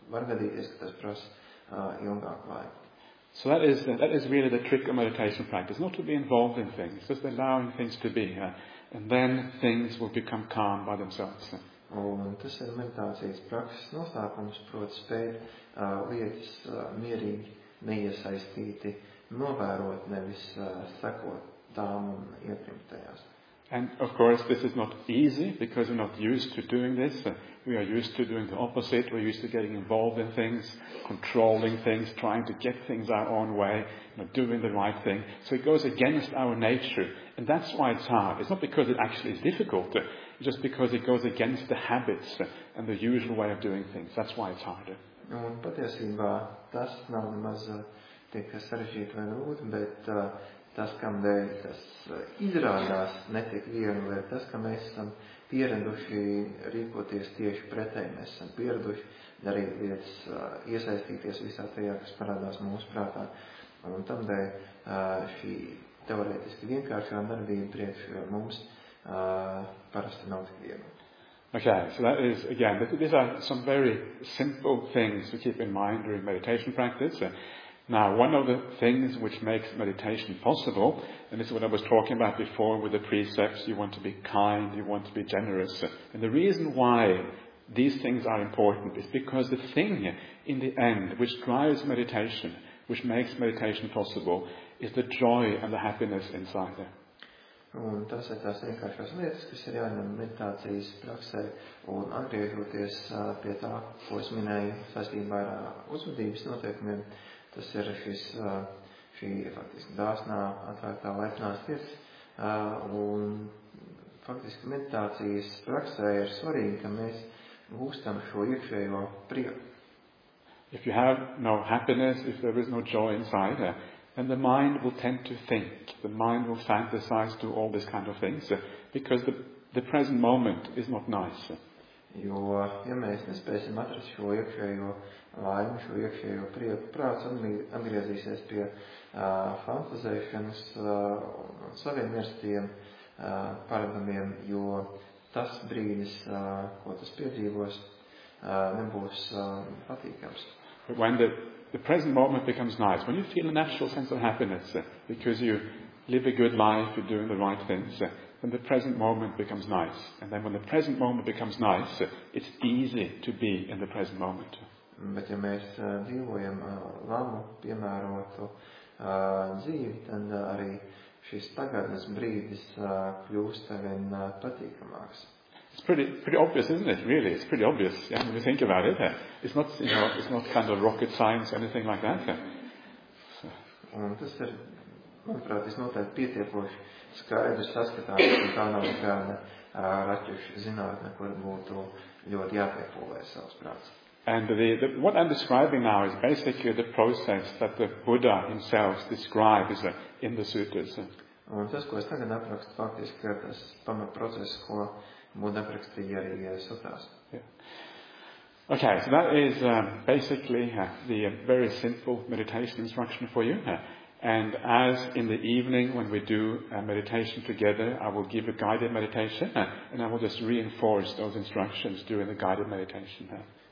var gadīties, ka tas prasa ilgāku laiku. So that is really the trick of meditation practice, not to be involved in things, just allowing things to be, and then things will become calm by themselves. Un tas ir meditācijas prakses noslēpums, proti spēt lietas mierīgi, neiesaistīti, novērot, nevis sekot tām un iekrimt tajās. And of course this is not easy because we're not used to doing this. We are used to doing the opposite. We're used to getting involved in things, controlling things, trying to get things our own way, doing the right thing. So it goes against our nature. And that's why it's hard. It's not because it actually is difficult. It's just because it goes against the habits and the usual way of doing things. That's why it's harder. Un patiesībā tas nav nemaz tik sarežģīti vai grūti, bet tas, kam dēļ tas izrādās netik viegli, ir tas, ka mēs esam pieraduši rīkoties tieši pretēji. Mēs esam pieraduši darīt lietas, iesaistīties visā tajā, kas parādās mūsu prātā. Un tam dēļ šī teorētiski vienkāršā darbība priekš mums parasti nav tik viegli. Okay, so that is, again, these are some very simple things to keep in mind during meditation practice. Now, one of the things which makes meditation possible, and this is what I was talking about before with the precepts, you want to be kind, you want to be generous. And the reason why these things are important is because the thing in the end which drives meditation, which makes meditation possible, is the joy and the happiness inside there. Un tas ir tās vienkāršās lietas, kas ir jāņem meditācijas praksē, un atgriežoties pie tā, ko es minēju saistībā ar uzvedības noteikumiem, tas ir šī faktiski dāsnā, atvērtā, laipnā sirds, un faktiski meditācijas praksē ir svarīgi, ka mēs gūstam šo iekšējo prieku. If you have no happiness, if there is no joy inside, then the mind will tend to think, the mind will fantasize, do all these kind of things, because the present moment is not nice. Jo, ja mēs nespēsim atrast šo iekšējo laimi, šo iekšējo prieku, prāts atgriezīsies pie fantazēšanas, saviem mierstiem, paradumiem, jo tas brīdis, ko tas piedzīvos, nebūs patīkams. But when the present moment becomes nice, when you feel a natural sense of happiness, because you live a good life, you're doing the right things, then the present moment becomes nice. And then when the present moment becomes nice, it's easy to be in the present moment. Bet ja mēs dzīvojam labu, piemērotu dzīvi, tad arī šis tagadnes brīdis kļūst arvien patīkamāks. It's pretty obvious, isn't it? Really, it's pretty obvious. Yeah, when you think about it, it's not, it's not kind of rocket science or anything like that. So. Un tas ir, manuprāt, noteikti pietiekoši skaidrs saskatāms, un tā nav nekāda raķešu zinātne, kur būtu ļoti jāpiepūlē savs prāts. And what I'm describing now is basically the process that the Buddha himself describes in the suttas. Un tas, ko es tagad aprakstu, faktiski ir tas pamatprocess, ko Buddha aprakstīja arī sutās. Yeah. Okay, so that is basically the very simple meditation instruction for you. And as in the evening when we do meditation together, I will give a guided meditation, and I will just reinforce those instructions during the guided meditation.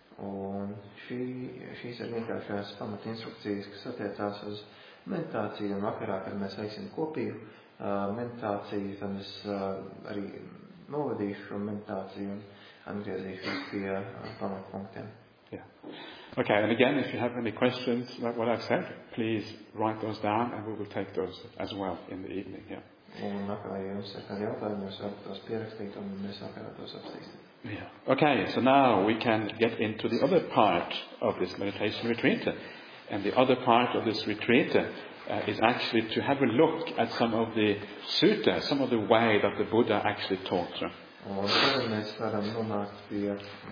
Un šīs ir vienkāršās pamatinstrukcijas, kas attiecās uz meditāciju, un vakarā, kad mēs veiksim kopīgu meditāciju, tad es arī novadīšu šo meditāciju un atgriezīšos pie pamatpunktiem. Yeah. Okay, and again, if you have any questions about what I've said, please write those down, and we will take those as well in the evening. Yeah. Un vakarā, ja jums ir kādi jautājumi, jūs varat tos pierakstīt, un mēs vakarā tos apstīsim. Yeah. Okay, so now we can get into the other part of this meditation retreat. And the other part of this retreat is actually to have a look at some of the sutta, some of the way that the Buddha actually taught. Un tad mēs varam nonākt pie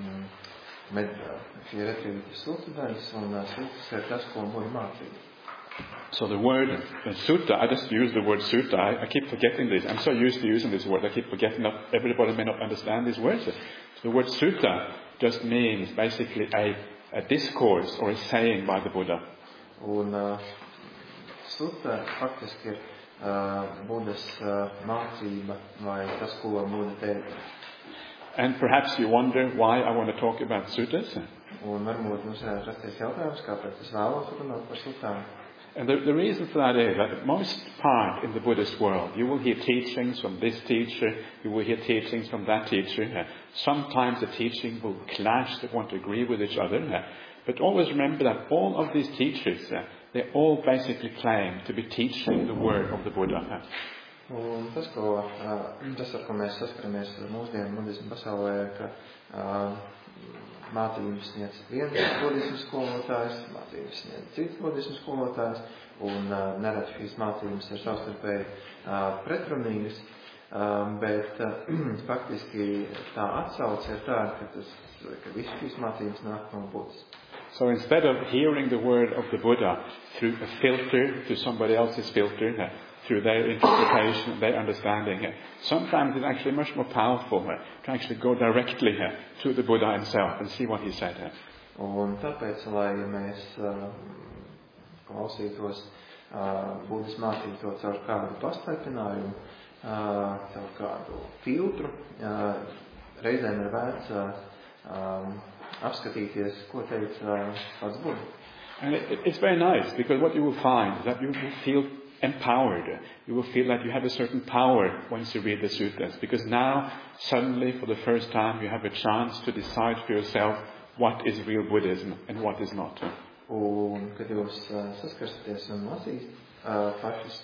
šī retrīta sutta daļas, un suttas ir tas, ko Buddha mācīja. So the word sutta, I just use the word sutta. I keep forgetting this. I'm so used to using this word. I keep forgetting that everybody may not understand these words. So the word sutta just means basically a discourse or a saying by the Buddha. Un sutta faktiski ir Buddhas mācība vai tas, ko Buddha teica. And perhaps you wonder why I want to talk about suttas. Un varbūt mums varētu rasties jautājums, kāpēc es vēlos runāt par sutām. And the reason for that is that most part in the Buddhist world, you will hear teachings from this teacher, you will hear teachings from that teacher. Sometimes the teaching will clash, they won't agree with each other. But always remember that all of these teachers, they all basically claim to be teaching the word of the Buddha. Un tas, ar ko mēs saskaramies mūsdienu budismu pasaulē, ka mācības sniedz viens budismu skolotājs, mācības sniedz cits budismu skolotājs, un nerad šīs mācības ir savstarpēji pretrunīgas, bet faktiski tā atsauce ir tāda, ka visas šīs mācības nāk no Buddhas. So instead of hearing the word of the Buddha through a filter, through somebody else's filter, through their interpretation, their understanding, sometimes it's actually much more powerful to actually go directly to the Buddha himself and see what he said. Un tāpēc, lai mēs klausītos Buddhas mācīto caur kādu pastarpinājumu, caur kādu filtru, reizēm ir vērts apskatīties, ko teica pats Buddha. And it's very nice, because what you will find is that you will feel empowered. You will feel that you have a certain power once you read the suttas, because now, suddenly, for the first time, you have a chance to decide for yourself what is real Buddhism and what is not. Un, kad jūs saskarsaties un lasīs pašas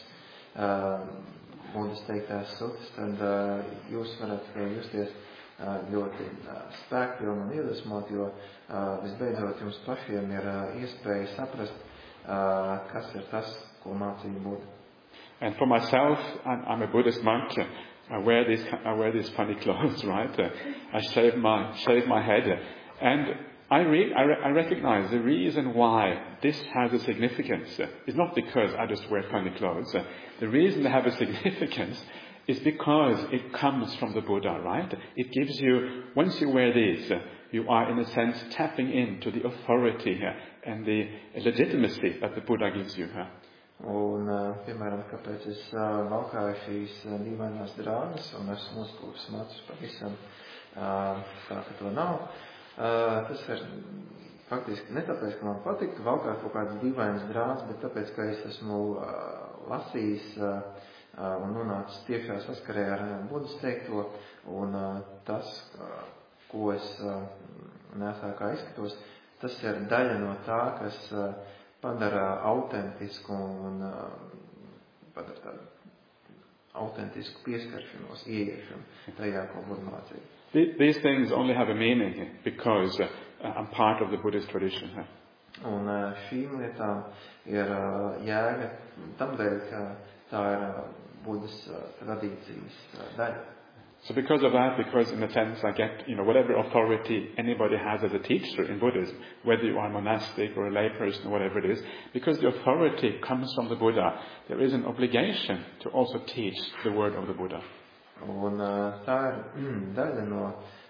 Buddhas teiktās suttas, tad jūs varat justies ļoti spēkpilni un iedvesmot, jo visbeidzot jums pašiem ir iespēja saprast, kas ir tas, ko mācīja Buddha. And for myself, I'm a Buddhist monk. I wear these funny clothes, right? I shave my head, and I recognize the reason why this has a significance is not because I just wear funny clothes. The reason they have a significance is because it comes from the Buddha, right? It gives you, once you wear these, you are in a sense tapping into the authority and the legitimacy that the Buddha gives you. Un, piemēram, kāpēc es valkāju šīs dīvainās drānas un esmu uzkūpis matus pavisam tā, ka to nav. Tas ir faktiski ne tāpēc, ka man patiktu valkāt kaut kādas dīvainas drānas, bet tāpēc, ka es esmu lasījis un nonācis tiešā saskarē ar Buddhas teikto, un tas, ko es nesāju kā izskatos, tas ir daļa no tā, kas padara autentisku un padara tādu autentisku pieskaršanos, ieiešanu tajā, ko Buddha mācīja. These things only have a meaning because I'm part of the Buddhist tradition. Un šīm lietām ir jēga tam dēļ, ka tā ir Buddhas tradīcijas daļa. So because of that, because in a sense I get, whatever authority anybody has as a teacher in Buddhism, whether you are monastic or a layperson or whatever it is, because the authority comes from the Buddha, there is an obligation to also teach the word of the Buddha. Un tā ir daļa no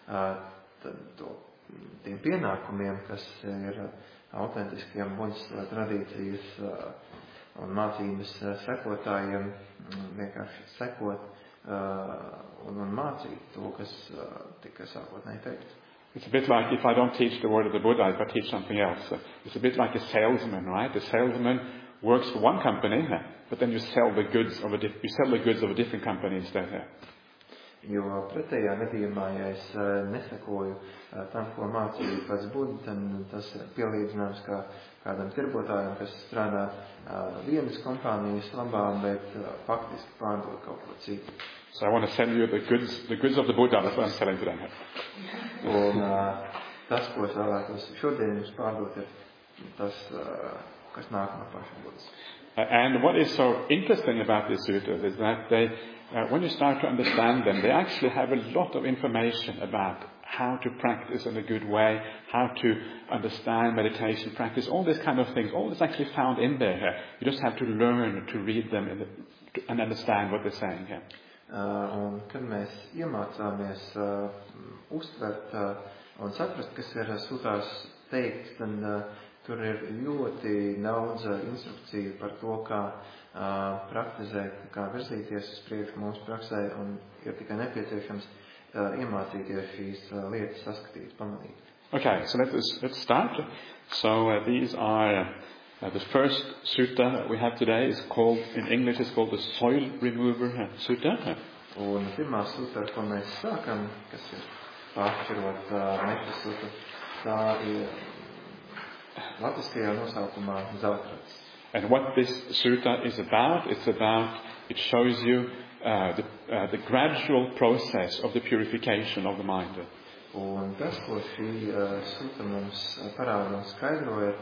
tiem pienākumiem, kas ir autentiskiem Buddhas tradīcijas un mācības sekotājiem, vienkārši sekot un mācīt to, kas tika sākotnēji teikts. It's a bit like if I don't teach the word of the Buddha, if I teach something else. It's a bit like a salesman, right? A salesman works for one company, but then you sell the goods of a different company instead. Jo pretējā gadījumā, ja es nesakoju tam, ko mācīja pats Buddha, tad tas ir pielīdzināms kā kādam tirgotājam, kas strādā vienas kompānijas labā, bet faktiski pārdod kaut ko citu. So I want to sell you the goods of the Buddha. That's what I'm selling to them. Un tas, ko es vēlētos šodien jums pārdot, ir tas, kas nāk no paša Buddhas. And what is so interesting about these sutras is that they, when you start to understand them, they actually have a lot of information about how to practice in a good way, how to understand meditation practice, all these kind of things. All this actually found in there. You just have to learn to read them and understand what they're saying here. Un kad mēs iemācāmies uztvert un saprast, kas ir sutās teikts, tad tur ir ļoti daudz instrukciju par to, kā praktizēt, kā virzīties uz priekšu mūsu praksē, un ir tikai nepieciešams iemācīties šīs lietas saskatīt, pamanīt. Okay, so let's start. So these are the first sutta that we have today is called, in English, it's called the Soil Remover Sutta. Un pirmā sutta, ar ko mēs sākam, kas ir pāršķirot meža sutta, tā ir latviskajā nosaukumā zeltrads. And what this sutta is about, it shows you the gradual process of the purification of the mind. Un tas, ko šī sutta mums parāda un skaidro, ir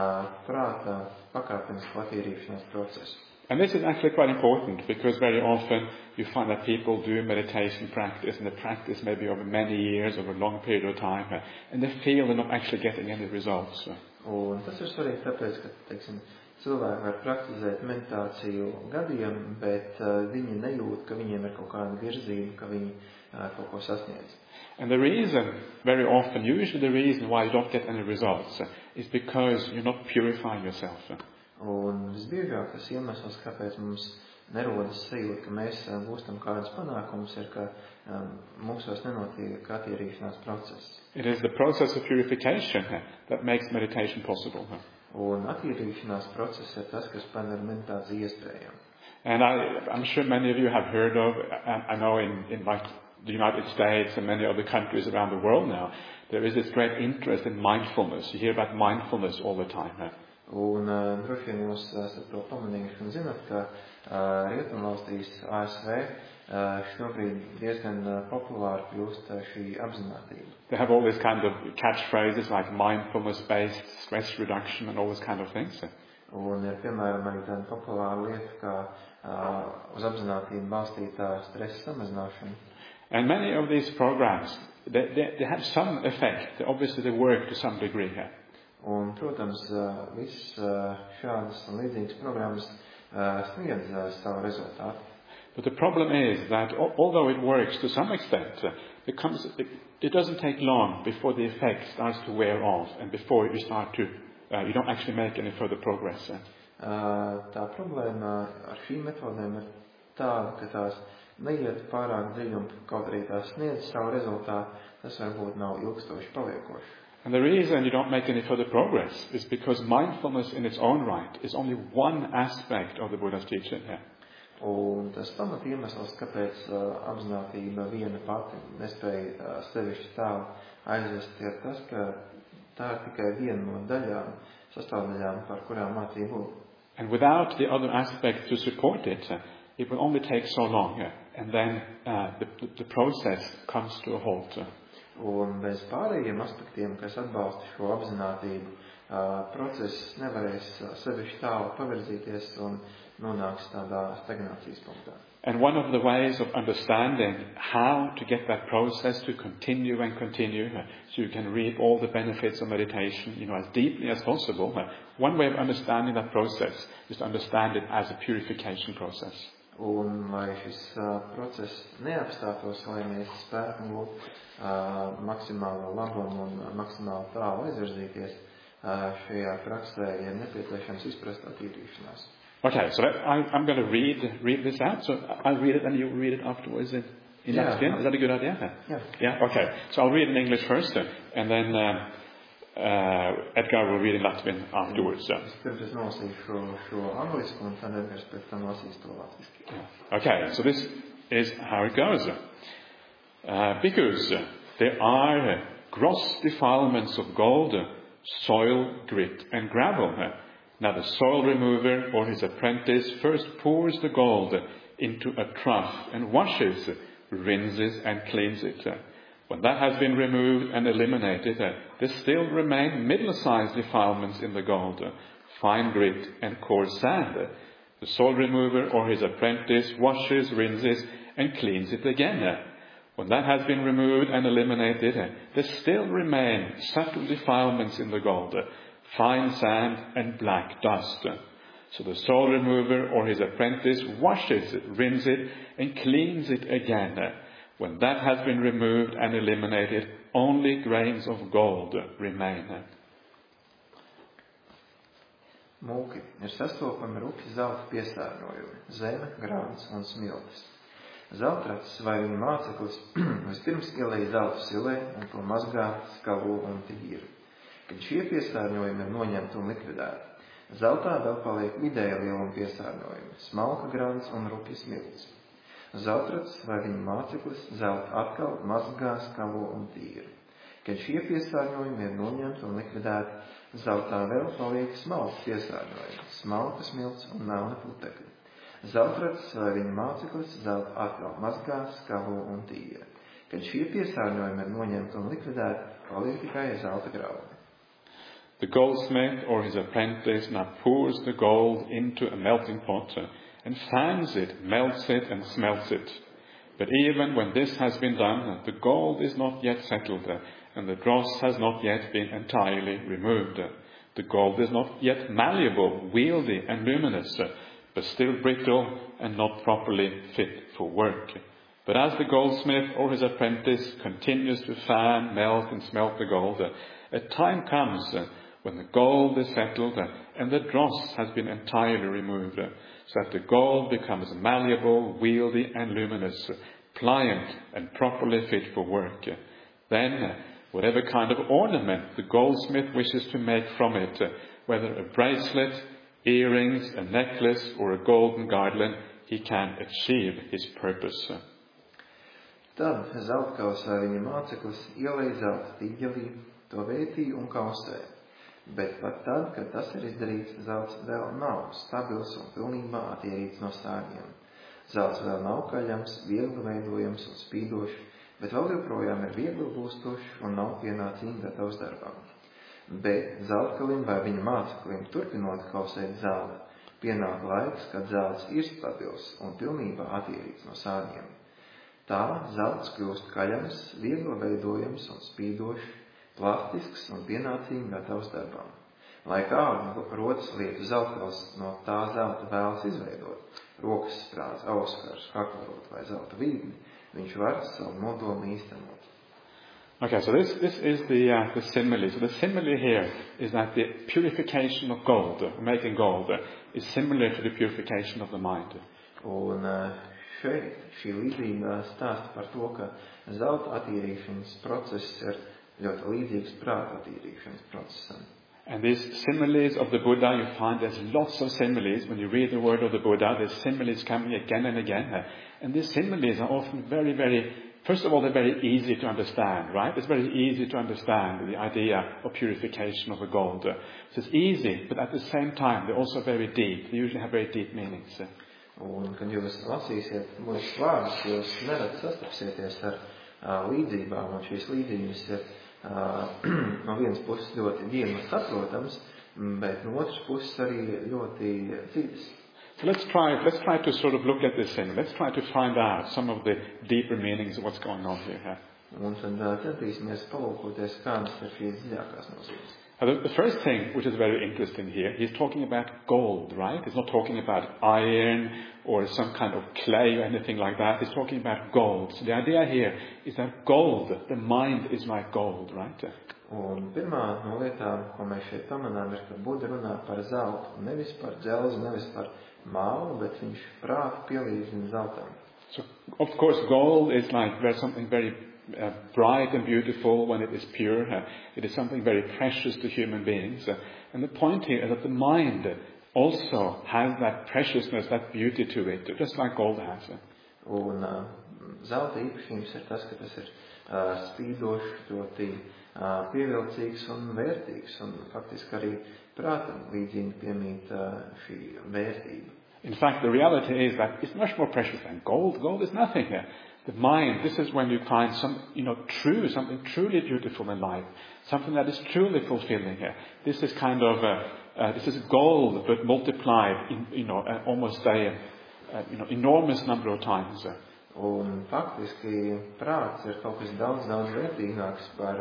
prāta pakāpenisku attīrīšanās procesu. And this is actually quite important because very often you find that people do meditation practice and the practice maybe over many years, over a long period of time, and they feel they're not actually getting any results. Un tas ir svarīgi tāpēc, ka, teiksim, cilvēki var praktizēt meditāciju gadiem, bet viņi nejūt, ka viņiem ir kaut kāda virzība, ka viņi kaut ko sasniedz. And the reason, very often, usually the reason why you don't get any results is because you're not purifying yourself. Un visbiežāk tas iemesls, kāpēc mums nerodas sajūta, ka mēs gūstam kādus panākumus, ir, ka mūsos nenotiek attīrīšanās process. It is the process of purification that makes meditation possible. Un attīrīšanās process ir tas, kas padara meditāciju iespējamu. And I'm sure many of you have heard of, I know in like the United States and many other countries around the world now, there is this great interest in mindfulness. You hear about mindfulness all the time. Un droši vien jūs esat to pamanījuši un zināt, ka Rietumvalstīs ASV šobrīd diezgan populāri kļūst šī apzinātība. They have all these kind of catchphrases like mindfulness-based stress reduction and all these kind of things. Un ir piemēram arī tāda populāra lieta, kā uz apzinātību balstītā stresa samazināšana. And many of these programs, they have some effect. Obviously they work to some degree here. Un, protams, viss šādas un līdzīgas programmas sniedz savu rezultātu. But the problem is that although it works to some extent, it doesn't take long before the effect starts to wear off and before you start to, you don't actually make any further progress. Tā problēma ar šīm metodēm ir tāda, ka tās neiet pārāk dziļi un kaut arī tās sniedz savu rezultātu, tas varbūt nav ilgstoši paliekoši. And the reason you don't make any further progress is because mindfulness in its own right is only one aspect of the Buddha's teaching here. Un tas pamat iemesls, kāpēc apzinātība viena pati nespēja sevišķi tālu aizvest, ir tas, ka tā ir tikai viena no daļām, sastāvdaļām, par kurām mācīja Buddha. And without the other aspect to support it, it will only take so long, and then the process comes to a halt. Un bez pārējiem aspektiem, kas atbalsta šo apzinātību, process nevarēs sevišķi tālu pavirzīties un nonāks tādā stagnācijas punktā. And one of the ways of understanding how to get that process to continue and continue, so you can reap all the benefits of meditation, as deeply as possible, one way of understanding that process is to understand it as a purification process. Un lai šis process neapstātos, lai mēs spētu būt maksimāli labumu un maksimāli tālu aizvirzīties, šajā praksē ir nepieciešams izprast attīrīšanās. Okay, so I'm going to read this out. So I'll read it and you read it afterwards in Latvian. Is that a good idea? Yeah. Okay. So I'll read in English first, and then Edgar will read in Latvian afterwards. Es nolasīšu šo angliski, un tad Edgars pēc tam lasīs to latviski. Okay, so this is how it goes. Because there are gross defilements of gold, soil, grit, and gravel. Now the soil remover or his apprentice first pours the gold into a trough and washes, rinses, and cleans it. When that has been removed and eliminated, there still remain middle-sized defilements in the gold, fine grit and coarse sand. The soil remover or his apprentice washes, rinses, and cleans it again. When that has been removed and eliminated, there still remain subtle defilements in the gold, fine sand and black dust. So the soil remover or his apprentice washes it, rinses it, and cleans it again. When that has been removed and eliminated, only grains of gold remain. Mūki ir sastopami rupji zelta piesārņojumi, zeme, grāns un smiltis. Zeltracis vai viņa māceklis vispirms ielej zelta silē un to mazgā, skalo un tīra. Kad šie piesārņojumi ir noņemti un likvidēti, zeltā vēl paliek vidēja lieluma piesārņojumi, smalka grants un rupjas smilts. Zeltracis vai viņa māceklis zelta atkal mazgā, skalo un tīra. Kad šie piesārņojumi ir noņemti un likvidēti, zeltā vēl paliek smalka piesārņojumi, smalka smilts un melna putekļi. Zeltracis vai viņa māceklis zelta atkal mazgā, skalo un tīra. Kad šie piesārņojumi ir noņemti un likvidēti, paliek tikai zelta graudi. The goldsmith or his apprentice now pours the gold into a melting pot and fans it, melts it and smelts it. But even when this has been done, the gold is not yet settled and the dross has not yet been entirely removed. The gold is not yet malleable, wieldy and luminous, but still brittle and not properly fit for work. But as the goldsmith or his apprentice continues to fan, melt and smelt the gold, a time comes when the gold is settled and the dross has been entirely removed, so that the gold becomes malleable, wieldy and luminous, pliant and properly fit for work. Then, whatever kind of ornament the goldsmith wishes to make from it, whether a bracelet, earrings, a necklace or a golden garland, he can achieve his purpose. Tad zeltkavs vai viņa māceklis ielej zelta tīģelī, to vētī un kausē. Bet pat tad, kad tas ir izdarīts, zelts vēl nav stabils un pilnībā attīrīts no sārņiem. Zelts vēl nav kaļams, viegli veidojams un spīdošs, bet vēl joprojām ir viegli lūstošs un nav pienācīgi gatavs darbam. Bet zeltkalim vai viņa māceklim turpinot kausēt zeltu, pienāk laiks, kad zelts ir stabils un pilnībā attīrīts no sārņiem. Tā zelts kļūst kaļams, viegli veidojams un spīdošs, plastisks un pienācīgi gatavs darbam. Lai kādu rotas lietu zeltkals no tā zelta vēlas izveidot, rokas sprādz, auskars, kaklarot vai zelta vīdni, viņš var savu nodomu īstenot. Okay, so this is the simile. So the simile here is that the purification of gold, making gold, is similar to the purification of the mind. Un šeit šī līdzība stāsta par to, ka zelta attīrīšanas process ir ļoti līdzīgs prāta attīrīšanas procesam. And these similes of the Buddha, you find there's lots of similes. When you read the word of the Buddha, there's similes coming again and again. And these similes are often first of all, they're very easy to understand, right? It's very easy to understand the idea of purification of the gold. So it's easy, but at the same time, they're also very deep. They usually have very deep meanings. Un, kad jūs lasīsiet mūsu vārdus, jūs nerad sastapsieties ar līdzībām, un šīs līdzības ir no vienas puses ļoti viegli saprotams, bet no otras puses arī ļoti dziļas. So let's try to sort of look at this thing. Let's try to find out some of the deeper meanings of what's going on here. Un tad centīsimies palūkoties, kādas ir šīs dziļākās nozīmes. The first thing, which is very interesting here, he's talking about gold, right? He's not talking about iron or some kind of clay or anything like that. He's talking about gold. So the idea here is that gold, the mind is like gold, right? Un pirmā no lietām, ko mēs šeit pamanām, ir, ka Buda runā par zeltu, nevis par dzelzi, nevis par mālu, bet viņš prātu pielīdzina zeltam. So, of course, gold is like something very bright and beautiful when it is pure. It is something very precious to human beings. And the point here is that the mind also has that preciousness, that beauty to it, just like gold has. Un zelta īpašības ir tas, ka tas ir spīdošs, ļoti pievilcīgs un vērtīgs, un faktiski arī prātam līdzīgi piemīt šī vērtība. In fact, the reality is that it's much more precious than gold. Gold is nothing here. The mind, this is when you find something truly beautiful in life, something that is truly fulfilling here. This is kind of, this is gold, but multiplied in, almost enormous number of times. Un faktiski prāts ir kaut kas daudz vērtīgāks par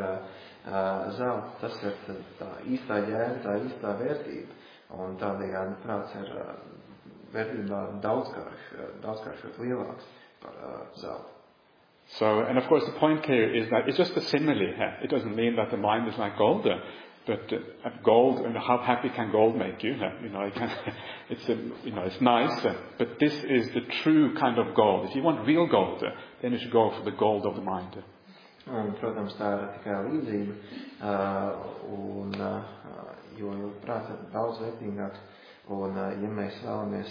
zeltu. Tas ir tā īstā jēga, tā īstā vērtība. Un tādējādi prāts ir vērtībā daudzkāršot lielāks par zeltu. So, and of course the point here is that it's just a simile. It doesn't mean that the mind is like gold. But gold, and how happy can gold make you? It's nice, but this is the true kind of gold. If you want real gold, then you should go for the gold of the mind. Un, protams, tā ir tikai līdzība, jo prāts ir daudz vērtīgāks, un ja mēs vēlamies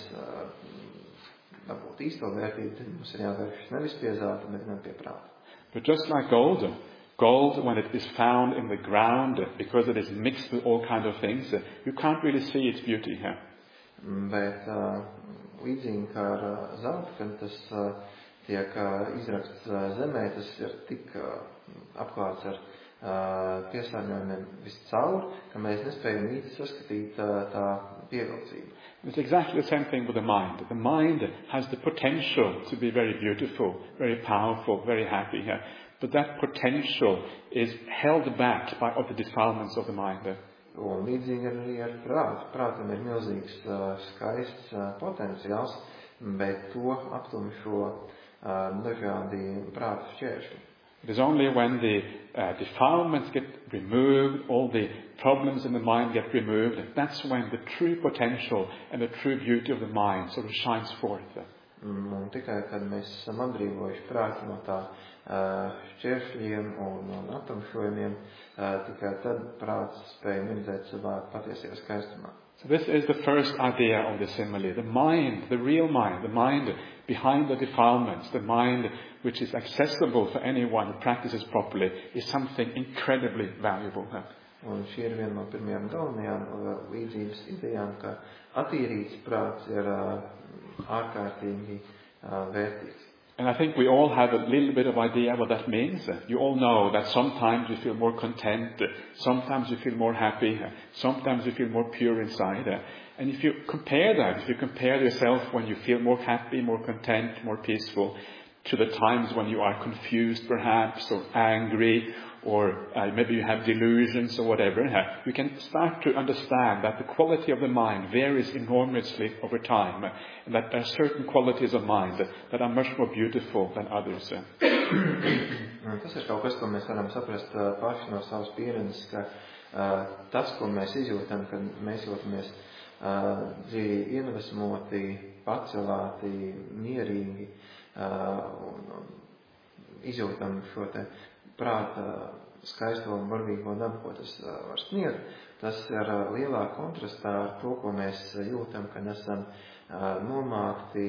dabūt īsto vērtību, tad mums ir jāvēršas nevis pie zelta, bet gan pie prāta. But just like gold, when it is found in the ground, because it is mixed with all kinds of things, you can't really see its beauty here. Bet līdzīgi kā ar zeltu, kad tas tiek izraksts zemē, tas ir tik apklāts ar piesārņojumiem viscaur, ka mēs nespējam īsti saskatīt tā pievilcību. It's exactly the same thing with the mind. The mind has the potential to be very beautiful, very powerful, very happy here. But that potential is held back by the defilements of the mind. Un līdzīgi arī ar prātu. Prātam ir milzīgs, skaists potenciāls, bet to aptumšo dažādi prāta šķēršļi. It is only when the defilements get removed, all the problems in the mind get removed, that's when the true potential and the true beauty of the mind sort of shines forth. Un tikai, kad mēs esam atbrīvojuši prātu no tā šķēršļiem un aptumšojumiem, tikai tad prāts spēj mirdzēt savā patiesajā skaistumā. So this is the first idea of the simile. The mind, the real mind, the mind behind the defilements, the mind which is accessible for anyone who practices properly, is something incredibly valuable. Un šī ir viena no pirmajām galvenajām līdzības idejām, ka attīrīts prāts ir ārkārtīgi vērtīgs. And I think we all have a little bit of idea what that means. You all know that sometimes you feel more content, sometimes you feel more happy, sometimes you feel more pure inside. And if you compare that, if you compare yourself when you feel more happy, more content, more peaceful, to the times when you are confused perhaps, or angry, or maybe you have delusions or whatever, you can start to understand that the quality of the mind varies enormously over time, and that there are certain qualities of mind that are much more beautiful than others. Tas ir kaut kas, ko mēs varam saprast paši no savas pieredzes, ka tas, ko mēs izjūtam, kad mēs jūtamies dziļi iedvesmoti, pacelāti, mierīgi, un izjūtam šo te prāta skaisto un varvīgo dabu, ko tas var sniegt, tas ir lielā kontrastā ar to, ko mēs jūtam, kad esam nomākti,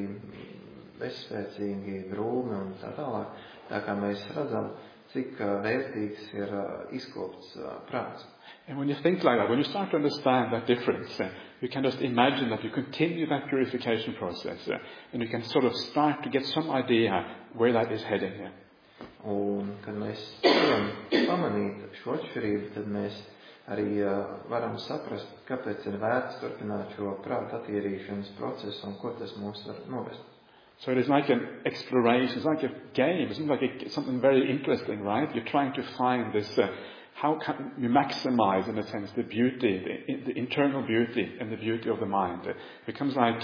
bezspēcīgi, drūmi un tā tālāk. Tā kā mēs redzam, cik vērtīgs ir izkopts prāts. And when you think like that, when you start to understand that difference, you can just imagine that you continue that purification process, and you can sort of start to get some idea where that is heading. Un, kad mēs varam pamanīt šo atšķirību, tad mēs arī varam saprast, kāpēc ir vērts turpināt šo prāta attīrīšanas procesu un ko tas mūs var novest. So it is like an exploration, it's like a game, it's like something very interesting, right? You're trying to find this, how can you maximize, in a sense, the beauty, the internal beauty and the beauty of the mind. It becomes like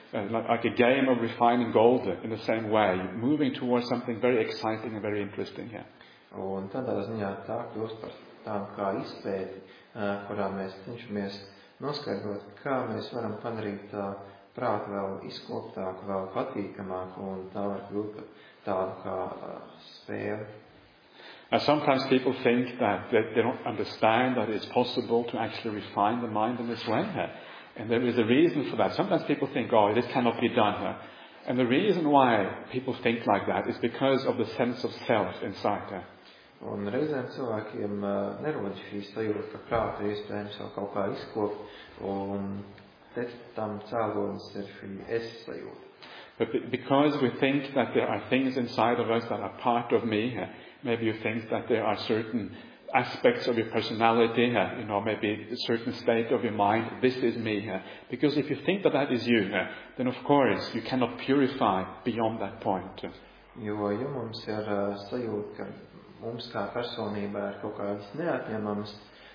a game of refining gold in the same way, moving towards something very exciting and very interesting here. Un tādā ziņā tā kļūst par tādu kā izpēti, kurā mēs cenšamies noskaidrot, kā mēs varam padarīt prātu vēl izkoptāku, vēl patīkamāku, un tā var kļūt par tādu kā spēli. Sometimes people think that they don't understand that it's possible to actually refine the mind in this way. And there is a reason for that. Sometimes people think, oh, this cannot be done. And the reason why people think like that is because of the sense of self inside. Un reizēm cilvēkiem nerod šī sajūta, ka prātu ir iespējams jau kaut kā izkopt, un tam cēlonis ir šī es sajūta. But because we think that there are things inside of us that are part of me, maybe you think that there are certain aspects of your personality, maybe a certain state of your mind, this is me. Because if you think that that is you, then of course you cannot purify beyond that point. Jo, ja mums ir sajūta, ka mums kā personībā ir kaut kādas neatņemamas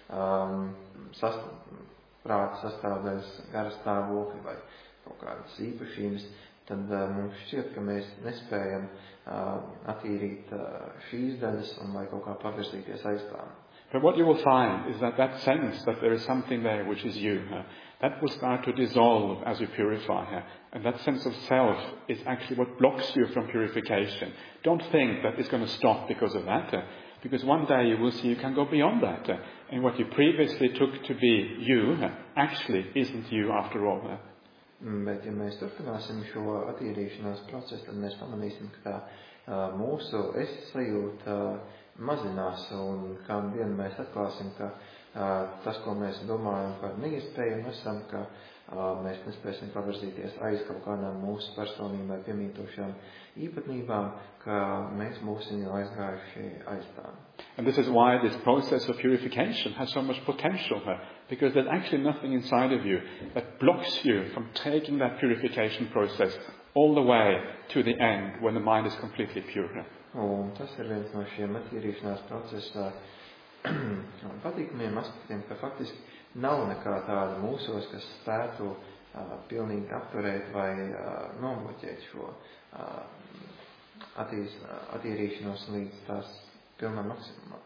prāta sastāvdaļas, gara stāvokļi vai kaut kādas īpašības, tad mums šķiet, ka mēs nespējam attīrīt šīs daļas un vai kaut kā pavirzīties aiz tām. But what you will find is that sense that there is something there which is you, that will start to dissolve as you purify. And that sense of self is actually what blocks you from purification. Don't think that it's going to stop because of that. Because one day you will see you can go beyond that. And what you previously took to be you actually isn't you after all. Bet, ja mēs turpināsim šo attīrīšanās procesu, tad mēs pamanīsim, ka tā mūsu es sajūta mazinās, un kādu dienu mēs atklāsim, ka tas, ko mēs domājam par neiespējamu, esam, ka mēs nespēsim pavirzīties aiz kaut kādām mūsu personībai piemītošām īpatnībām, ka mēs būsim jau aizgājuši aiz tām. And this is why this process of purification has so much potential, because there's actually nothing inside of you that blocks you from taking that purification process all the way to the end when the mind is completely pure. Un tas ir viens no šiem attīrīšanās procesa patīkamiem aspektiem, ka faktiski nav nekā tāda mūsos, kas spētu pilnīgi apturēt vai nobloķēt šo attīrīšanos līdz tās pilnā maksimumā.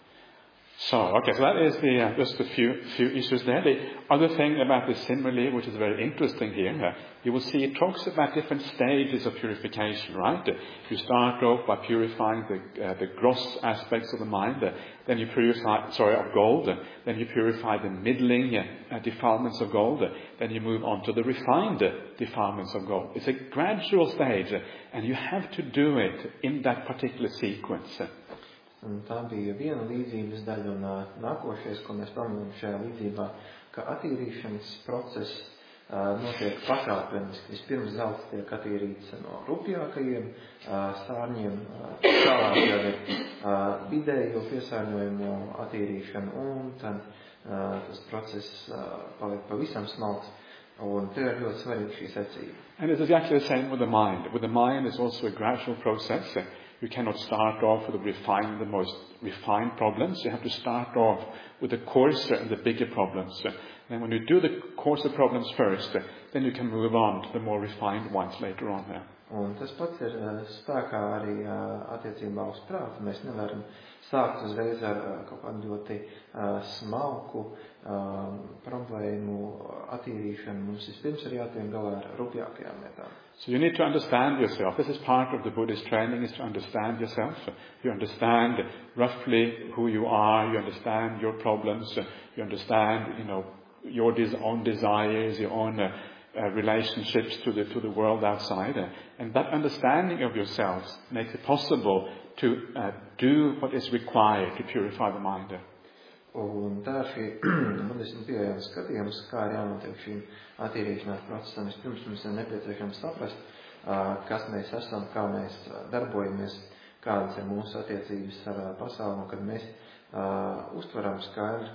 So that is just a few issues there. The other thing about the simile, which is very interesting here, you will see it talks about different stages of purification, right? You start off by purifying the gross aspects of the mind, then you purify, of gold, then you purify the middling defilements of gold, then you move on to the refined defilements of gold. It's a gradual stage, and you have to do it in that particular sequence. Un tā bija viena līdzības daļa, un nākošais, ko mēs pamanām šajā līdzībā, ka attīrīšanas process notiek pakāpeniski. Vispirms zelts tiek attīrīts no rupjākajiem sārņiem, tālāk jau ir vidējo piesārņojumu attīrīšana, un tad tas process paliek pavisam smalks. Un te ir ļoti svarīgi šī secība. And it's exactly the same with the mind. With the mind, it's also a gradual process. You cannot start off with the most refined problems. You have to start off with the coarser and the bigger problems. And when you do the coarser problems first, then you can move on to the more refined ones later on. Un tas pats ir spēkā arī attiecībā uz prātu. Mēs nevaram sākt uzreiz ar kaut kādu ļoti smalku problēmu attīrīšanu. Mums vispirms ir jātiek galā ar rupjākajām lietām. So you need to understand yourself. This is part of the Buddhist training, is to understand yourself. You understand roughly who you are. You understand your problems. You understand, your own desires, your own relationships to the world outside. And that understanding of yourselves makes it possible to do what is required to purify the mind. Un tā ir šī budismu pieejama skatījums, kā ir jānotiek šīm attīrīšanās procesam. Vispirms mums ir nepieciešams saprast, kas mēs esam, kā mēs darbojamies, kādas ir mūsu attiecības ar pasauli, un kad mēs uztveram skaidri,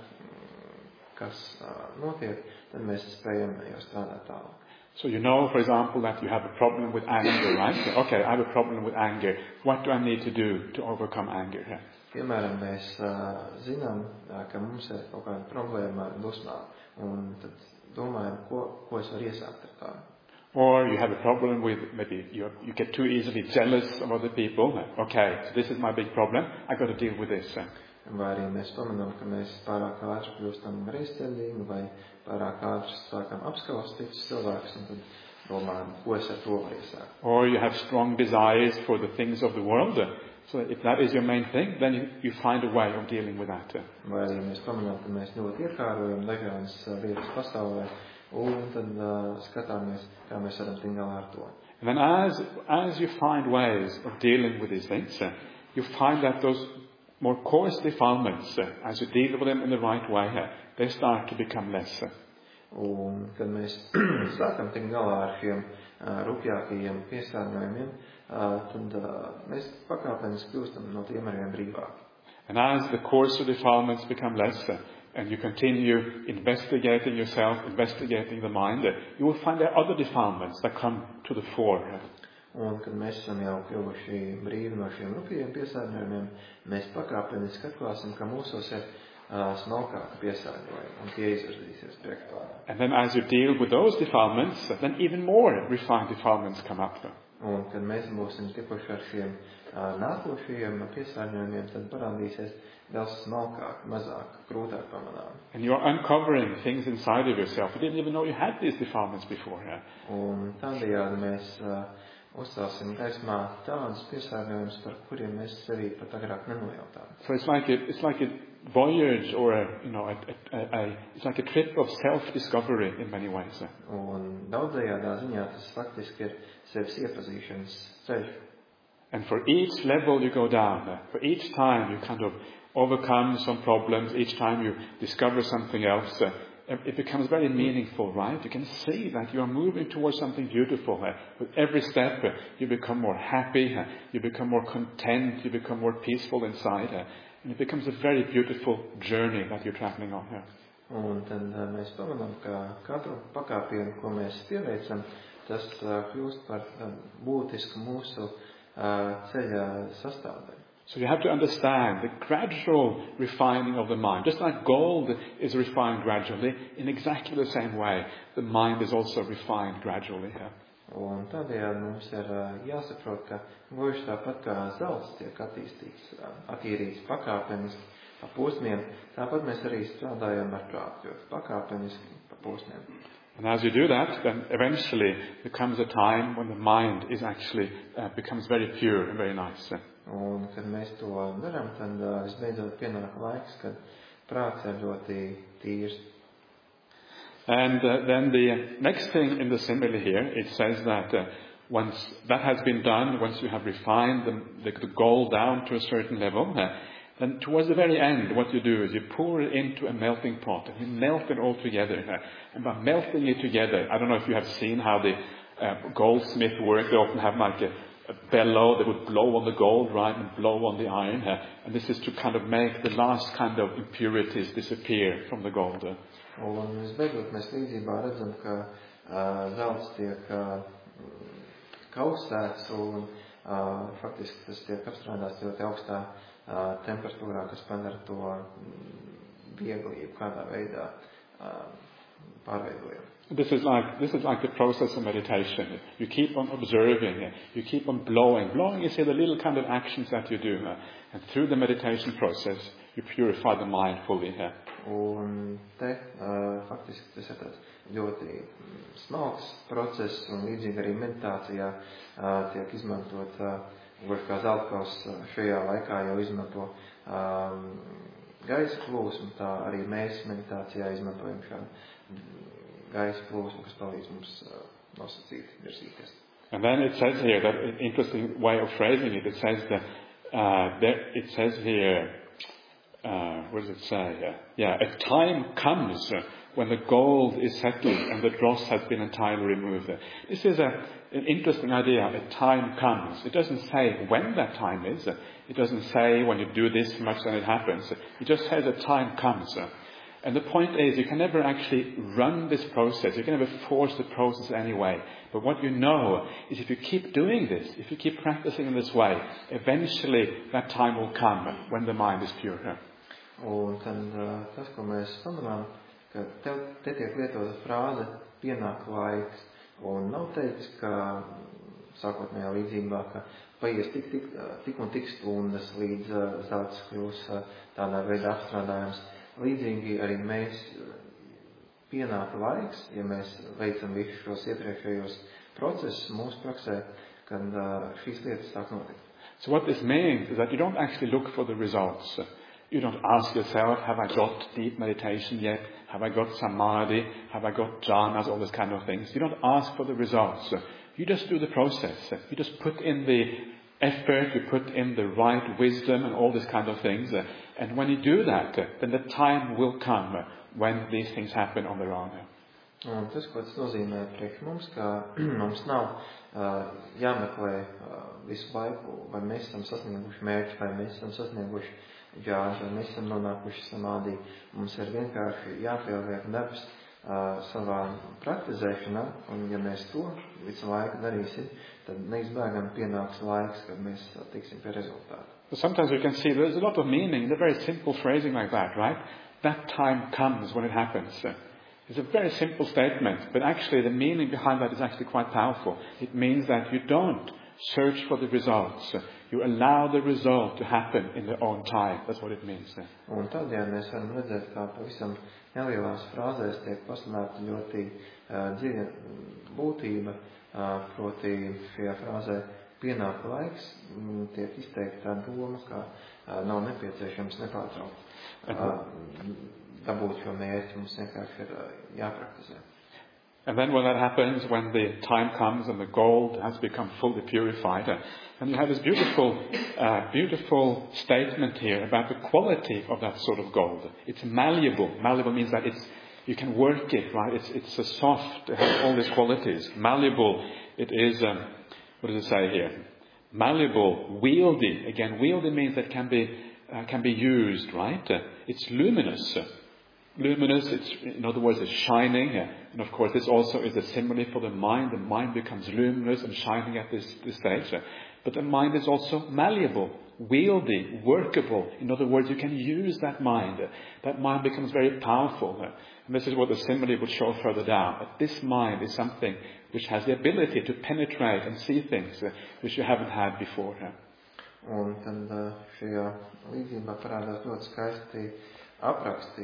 kas notiek, tad mēs spējam jau strādāt tālāk. So for example, that you have a problem with anger, right? Okay, I have a problem with anger. What do I need to do to overcome anger? Piemēram, mēs zinām, ka mums ir kaut kāda problēma ar dusmām, un tad domājam, ko es varu iesākt ar tādu. Or you have a problem with, maybe you get too easily jealous of other people. Okay, so this is my big problem. I got to deal with this. Vai arī mēs pamanām, ka mēs pārāk ātri kļūstam reizceļīgi, vai pārāk ātri sākam apskaust citus cilvēkus, un tad domājam, ko es ar to varu iesākt. Or you have strong desires for the things of the world. So if that is your main thing, then you find a way of dealing with that. Vai arī mēs pamanām, ka mēs ļoti iekārojam dažādas lietas pasaulē, un tad skatāmies, kā mēs varam tikt galā ar to. And then as you find ways of dealing with these things, you find that those more coarse defilements, as you deal with them in the right way, they start to become less. Un kad mēs sākam tikt galā ar šiem rupjākajiem piesārņojumiem, tad mēs pakāpeniski kļūstam no tiem arvien brīvāki. And as the coarser defilements become less, and you continue investigating yourself, investigating the mind, you will find there are other defilements that come to the fore. Un kad mēs esam jau kļuvuši brīvi no šiem rupjiem piesārņojumiem, mēs pakāpeniski atklāsim, ka mūsos ir smalkāka piesārņojuma, un tie izvirzīsies priekšplānā. And then as you deal with those defilements, then even more refined defilements come up. Un, kad mēs būsim tikuši ar šiem nākošajiem piesārņojumiem, tad parādīsies vēl smalkāk, mazāk, grūtāk pamanām. And you're uncovering things inside of yourself. You didn't even know you had these defilements before. Un tādējādi mēs uzcelsim gaismā tādus piesārņojumus, par kuriem mēs sevī pat agrāk nenojautām. So it's like a voyage or it's like a trip of self-discovery in many ways. Un daudzajādā ziņā tas faktiski ir sevis iepazīšanas ceļš. And for each level you go down, for each time you kind of overcome some problems, each time you discover something else, it becomes very meaningful, right? You can see that you are moving towards something beautiful. With every step, you become more happy, you become more content, you become more peaceful inside. And it becomes a very beautiful journey that you're traveling on here. Un tad mēs pamanām, ka katru pakāpienu, ko mēs pieveicam, tas kļūst par būtisku mūsu ceļa sastāvdaļu. So you have to understand the gradual refining of the mind. Just like gold is refined gradually, in exactly the same way, the mind is also refined gradually. Un tādējādi mums ir jāsaprot, ka gluži tāpat kā zelts tiek attīrīts pakāpeniski pa posmiem, tāpat mēs arī strādājam ar prātu, pakāpeniski pa posmiem. And as you do that, then eventually there comes a time when the mind is actually becomes very pure and very nice. Un, kad mēs to darām, tad visbeidzot pienāk laiks, kad prāts ir ļoti tīrs. And then the next thing in the simile here, it says that once that has been done, once you have refined the gold down to a certain level, then towards the very end, what you do is you pour it into a melting pot and you melt it all together. And by melting it together, I don't know if you have seen how the goldsmith work. They often have like a bellow. They would blow on the gold, right, and blow on the iron. And this is to kind of make the last kind of impurities disappear from the gold. Un visbeidzot mēs līdzībā redzam, ka zelts tiek kausēts un faktiski tas tiek apstrādāts ļoti augstā temperatūrā, kas padara to viegli kādā veidā pārveidojam. This is like the process of meditation. You keep on observing, you keep on blowing. Blowing is the little kind of actions that you do. And through the meditation process, you purify the mind fully. Un te faktiski tas ir tāds ļoti smalks process, un līdzīgi arī meditācijā tiek izmantot, gluži kā zeltkaus šajā laikā jau izmanto gaisa plūsmu, tā arī mēs meditācijā izmantojam šādu gaisa plūsmu, kas palīdz mums nosacīt, virzīties. And then it says here, that an interesting way of phrasing it, it says here, what does it say? A time comes when the gold is settled and the dross has been entirely removed. This is an interesting idea. A time comes. It doesn't say when that time is. It doesn't say when you do this much then it happens. It just says a time comes. And the point is, you can never actually run this process. You can never force the process anyway. But what you know is if you keep doing this, if you keep practicing in this way, eventually that time will come when the mind is pure. Un tad tas, ko mēs pamanām, ka te tiek lietota frāze pienāk laiks. Un nav teicis, ka sākotnējā līdzībā, ka paies tik un tik stundas līdz zelts kļūs tādā veidā apstrādājams. Līdzīgi arī mēs pienāk laiks, ja mēs veicam visus šos iepriekšējos procesus mūsu praksē, kad šīs lietas sāk notikt. So what this means is that you don't actually look for the results. You don't ask yourself, have I got deep meditation yet? Have I got samadhi? Have I got jhanas? All these kind of things. You don't ask for the results. You just do the process. You just put in the effort, you put in the right wisdom and all these kind of things. And when you do that, then the time will come when these things happen on their own. Un tas, ko tas nozīmē priekš mums, ka mums nav jāmeklē visu laiku, vai mēs esam sasnieguši mērķi, vai mēs esam sasnieguši jās, vai mēs esam nonākuši samādī. Mums ir vienkārši jāpieliek darbs savā praktizēšanā, un ja mēs to visu laiku darīsim, tad neizbēgami pienāks laiks, kad mēs tiksim pie rezultātu. So sometimes you can see there's a lot of meaning in the very simple phrasing like that, right? That time comes when it happens. It's a very simple statement, but actually the meaning behind that is actually quite powerful. It means that you don't search for the results. You allow the result to happen in their own time. That's what it means. Un tādējādi mēs varam redzēt, kā pavisam nelielās frāzēs tiek paslēpta ļoti dziļa būtība, proti šajā frāzē pienāk laiks, tiek izteikta tā doma, ka nav nepieciešams nepārtraukt dabūt šo mērķi, mums vienkārši ir jāpraktizē. And then when that happens, when the time comes and the gold has become fully purified, and you have this beautiful statement here about the quality of that sort of gold. It's malleable. Malleable means that you can work it, right? It's a soft, it has all these qualities. Malleable, it is, what does it say here? Malleable, wieldy. Again, wieldy means that can be used, right? It's luminous. Luminous, in other words, it's shining. And of course, this also is a simile for the mind. The mind becomes luminous and shining at this stage. But the mind is also malleable, wieldy, workable. In other words, you can use that mind. That mind becomes very powerful. And this is what the simile would show further down. That this mind is something which has the ability to penetrate and see things which you haven't had before. Un tad šajā līdzībā parādās ļoti skaisti apraksti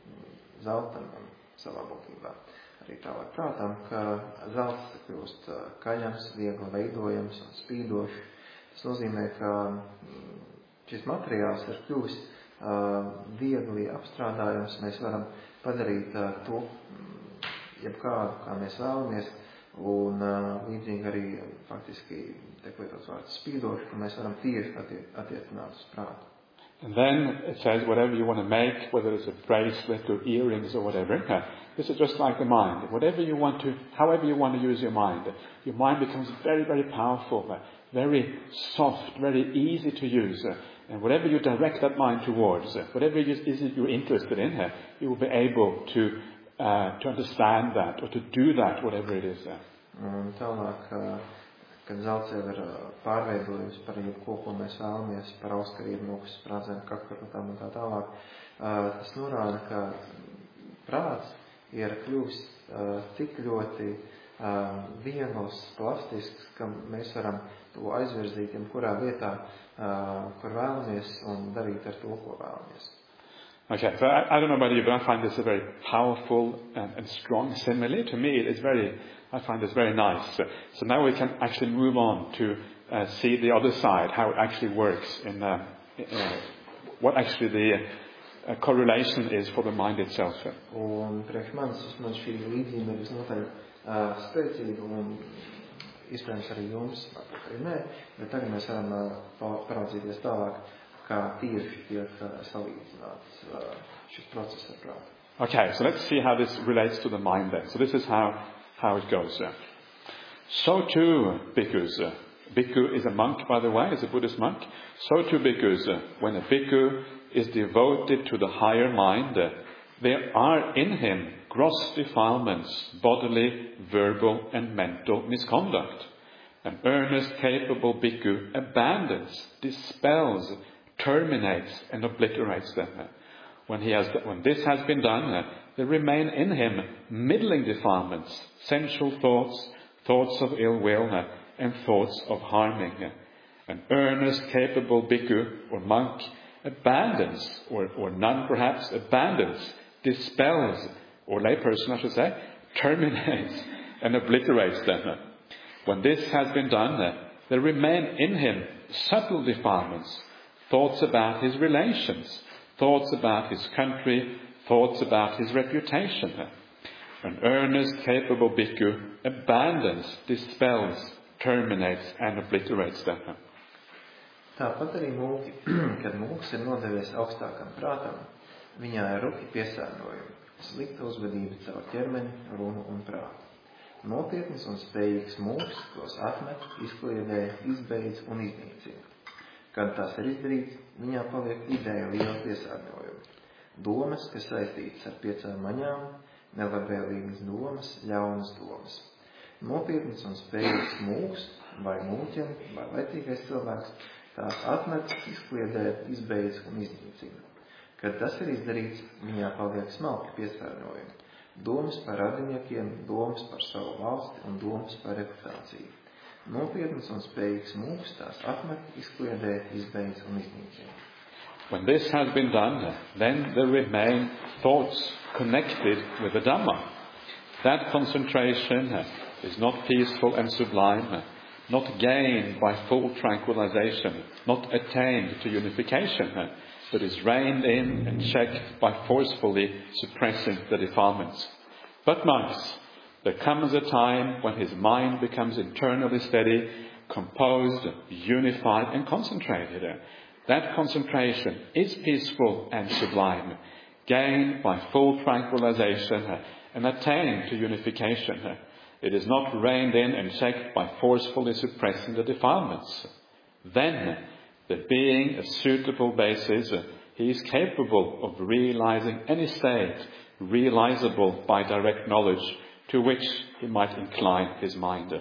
zeltam savā būtībā. Arī tālāk prātām, ka zelts kļūst kaļams, viegli veidojams un spīdošs. Tas nozīmē, ka šis materiāls ir kļuvis viegli apstrādājams. Mēs varam padarīt to jebkādu, kā mēs vēlamies. Un līdzīgi arī faktiski tiek lietots vārds spīdoši, ka mēs varam tieši attiecināt uz prātu. And then it says whatever you want to make, whether it's a bracelet or earrings or whatever. This is just like the mind. However you want to use your mind becomes very, very powerful, very soft, very easy to use. And whatever you direct that mind towards, whatever it is you're interested in, you will be able to understand that or to do that, whatever it is. Tālāk, kad zelts jau ir pārveidojums par jebko, ko mēs vēlamies, par auskarību, mūkus, sprādzēm, kakarotām un tā tālāk, tas norāda, ka prāts ir kļuvis tik ļoti viegls, plastisks, ka mēs varam to aizvirzīt jebkurā vietā, kur vēlamies un darīt ar to, ko vēlamies. Okay, so I don't know about you, but I find this a very powerful and strong simile. To me, I find this very nice. So now we can actually move on to see the other side, how it actually works, in what actually the correlation is for the mind itself. Un priekš manis šī līdzība ir visnotaļ spēcīga un iespējams arī jums, arī nē, bet tagad mēs varam paraudzīties tālāk, kā tieši tiek salīdzināts šis process ar prātu. Okay, so let's see how this relates to the mind then. So this is how it goes. So too, bhikkhus. Bhikkhu is a monk, by the way, is a Buddhist monk. So too, bhikkhus. When a bhikkhu is devoted to the higher mind, there are in him gross defilements, bodily, verbal and mental misconduct. An earnest, capable bhikkhu abandons, dispels, terminates and obliterates them. When this has been done, there remain in him middling defilements, sensual thoughts, thoughts of ill will, and thoughts of harming. An earnest, capable bhikkhu or monk abandons, or none perhaps, abandons, dispels, or layperson I should say, terminates and obliterates them. When this has been done, there remain in him subtle defilements, thoughts about his relations, thoughts about his country, thoughts about his reputation. An earnest, capable bhikkhu abandons, dispels, terminates and obliterates them. Tāpat arī mūki, kad mūks ir nodevies augstākam prātam, viņā ir ruki piesārņojumi, slikta uzvedība caur ķermeni, runu un prātu. Nopietns un spējīgs mūks tos atmet, izkliedē, izbeidz un iznīcina. Kad tas ir izdarīts, viņā paliek ideja liela piesārņojumi. Domas, kas saistītas ar 5 maņām, nelabvēlīgas domas, ļaunas domas. Nopietns un spējīgs mūks, vai mūķeni, vai laicīgais cilvēks, tās atmet, izkliedē, izbeidz un iznīcina. Kad tas ir izdarīts, viņā paliek smalki piesārņojumi. domas par radiniekiem, domas par savu valsti un domas par reputāciju. Nopietnas un spējīgas mūks tās atmet, izkliedē, izbeidz un iznīcina. When this has been done, then there remain thoughts connected with the Dhamma. That concentration is not peaceful and sublime, not gained by full tranquilization, not attained to unification, but is reined in and checked by forcefully suppressing the defilements. But monks, there comes a time when his mind becomes internally steady, composed, unified and concentrated. That concentration is peaceful and sublime, gained by full tranquilization and attained to unification. It is not reined in and checked by forcefully suppressing the defilements. Then, there being a suitable basis, he is capable of realizing any state realizable by direct knowledge to which he might incline his mind.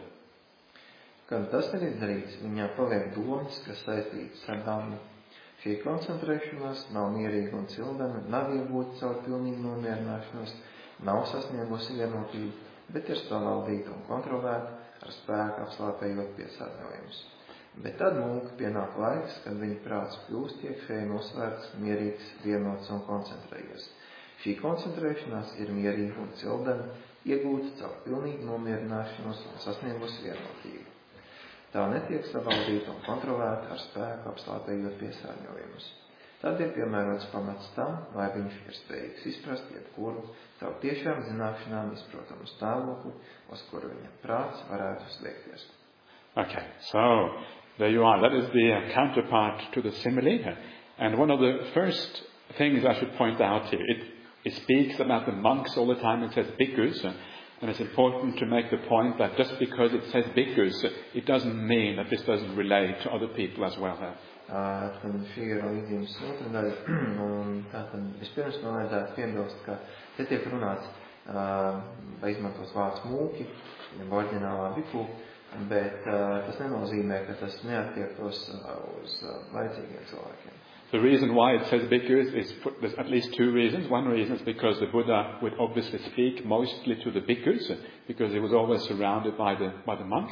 Kad tas ir izdarīts, viņā paliek domas, kas saistītas ar Dhammu. Šī koncentrēšanās nav mierīga un cildena, nav iegūta caur pilnīgu nomierināšanos, nav sasniegusi vienotību, bet ir savaldīta un kontrolēta, ar spēku apslāpējot piesārņojumus. Bet tad mūka pienāk laiks, kad viņa prāts kļūst iekšēji nosvērts, mierīgs, vienots un koncentrējies. Šī koncentrēšanās ir mierīga un cildena, iegūta caur pilnīgu nomierināšanos un sasniegusi vienotību. Tā netiek savaldīta un kontrolēta, ar spēku apslāpējot piesārņojumus. Tad ir piemērots pamats tam, lai viņš ir spējīgs izprast jebkuru caur tiešām zināšanām izprotamu stāvokli, uz kuru viņa prāts varētu slēgties. Okay, so there you are. That is the counterpart to the simile. And one of the first things I should point out here, it speaks about the monks all the time. It says bhikkhus, and it's important to make the point that just because it says bhikkhus, it doesn't mean that this doesn't relate to other people as well. Tad šī ir līdzības otra daļa, un tātad vispirms man vajadzētu piebilst, ka te tiek runāts, vai izmantos vārds mūki, oriģinālā bhikkhu, bet tas nenozīmē, ka tas neattiektos uz laicīgiem cilvēkiem. The reason why it says bhikkhus is, there's at least two reasons. One reason is because the Buddha would obviously speak mostly to the bhikkhus, because he was always surrounded by the monks.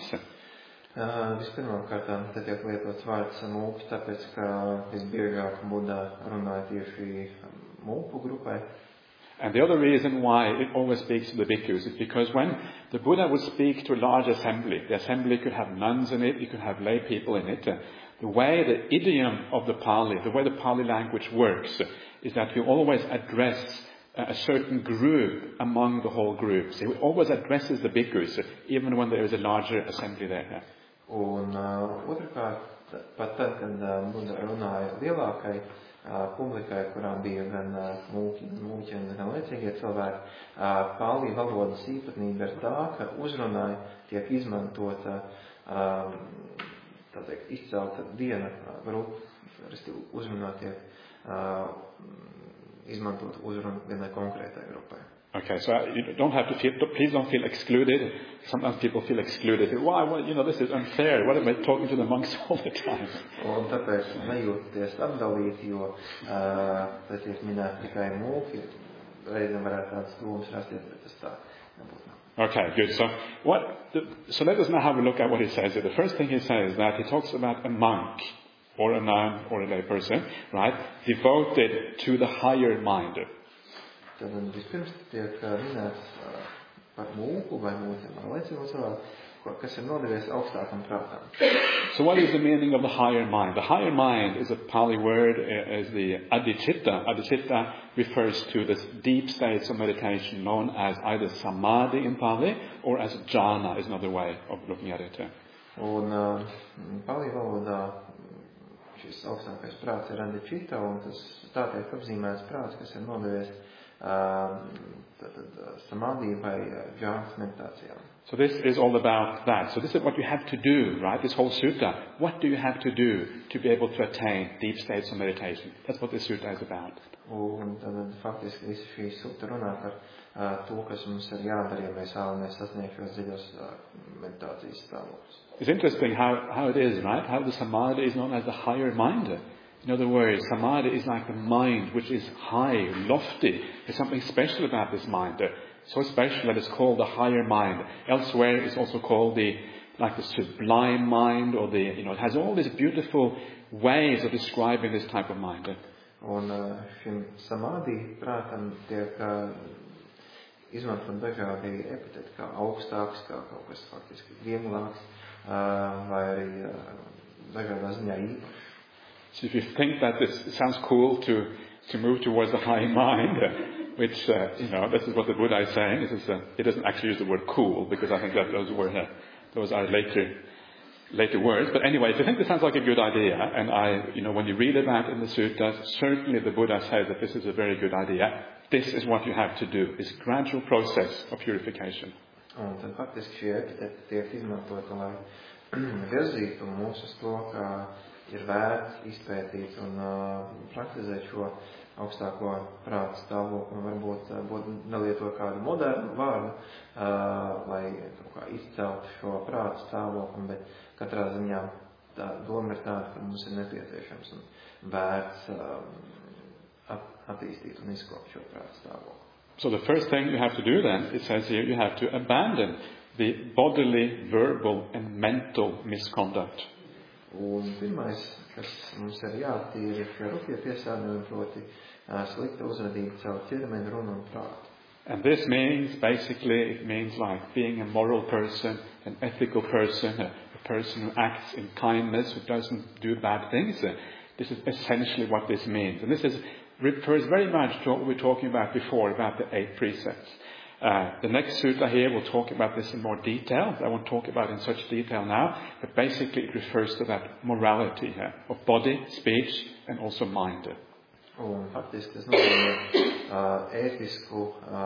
Vispirmām kārtām te tiek lietots vārds mūks, tāpēc, ka visbiežāk Buddha runāja tieši mūku grupai. And the other reason why it always speaks to the bhikkhus is because when the Buddha would speak to a large assembly, the assembly could have nuns in it, you could have lay people in it. The way the idiom of the Pali, the way the Pali language works, is that he always address a certain group among the whole group. So he always addresses the bhikkhus, even when there is a larger assembly there. Un otrkārt, pat tad, kad Buddha runāja lielākai publikai, kurām bija gan mūki, gan laicīgie cilvēki, Pali valodas īpatnība ir tā, ka uzrunāja tiek izmantota, tā teikt, izcelta viena grupa, restīvi uzrunā tiek izmantot uzrunu vienai konkrētai grupai. Okay, so you don't have to please don't feel excluded. Sometimes people feel excluded. Why? Well, this is unfair. What am I talking to the monks all the time? Un tāpēc nejūties apdalīti, jo te tiek minēti tikai mūki, reizēm varētu tādas domas rasties, bet tas tā nebūtu. Okay, good. So let us now have a look at what he says here. The first thing he says is that he talks about a monk, or a nun, or a lay person, right, devoted to the higher mind. Tad vispirms tiek minēts par mūku vai mūciem vai laicīgo cilvēku, kas ir nodevies augstākam prātam. So what is the meaning of the higher mind? The higher mind is a Pali word, is the adhicitta. Adhicitta refers to this deep states of meditation known as either samadhi in Pali or as jhana is another way of looking at it. Un Pali valodā šis augstākais prāts ir adhicitta, un tas tā tiek apzīmēts prāts, kas ir nodevies samadhi vai jhānas meditācijām. So this is all about that. So this is what you have to do, right? This whole sutta. What do you have to do to be able to attain deep states of meditation? That's what this sutta is about. Un tad faktiski visi šī sutta runā par to, kas mums ir jādara, ja mēs vēlamies sasniegt šos dziļos meditācijas stāvokļus. It's interesting how it is, right? How the samadhi is known as the higher mind. In other words, samadhi is like the mind which is high, lofty. There's something special about this mind. so special that it's called the higher mind. Elsewhere it's also called the sublime mind, or it has all these beautiful ways of describing this type of mind. Un šim samādī prātam tiek izmantot dažādi epiteti, kā augstāks, kā kaut kas faktiski vieglāks, vai arī dažādā ziņā īpašs. So if you think that this sounds cool to move towards the high mind, which this is what the Buddha is saying. He doesn't actually use the word cool, because I think that those are later words. But anyway, if you think this sounds like a good idea, and when you read about in the suttas, certainly the Buddha says that this is a very good idea. This is what you have to do, this gradual process of purification. Un tad faktiski šie epiteti tiek izmantoti, lai virzītu mūs uz to, ka ir vērts izpētīt un praktizēt šo augstāko prāta stāvokli, un varbūt nelietot kādu modernu vārdu, lai kaut kā izceltu šo prāta stāvokli, bet katrā ziņā tā doma ir tāda, ka mums ir nepieciešams un vērts attīstīt un izkopt šo prāta stāvokli. So the first thing you have to do then, it says here, you have to abandon the bodily, verbal and mental misconduct. Un pirmais, kas mums ir jāattīra, ir šie rupjie piesārņojumi, proti slikta uzvedība caur ķermeni, runu un prātu. And this means, basically, it means like being a moral person, an ethical person, a person who acts in kindness, who doesn't do bad things. This is essentially what this means. And this refers very much to what we were talking about before, about the 8 precepts. The next sutta here will talk about this in more detail. I won't talk about it in such detail now, but basically it refers to that morality here, of body, speech, and also mind. Un faktiski tas nozīmē ētisku,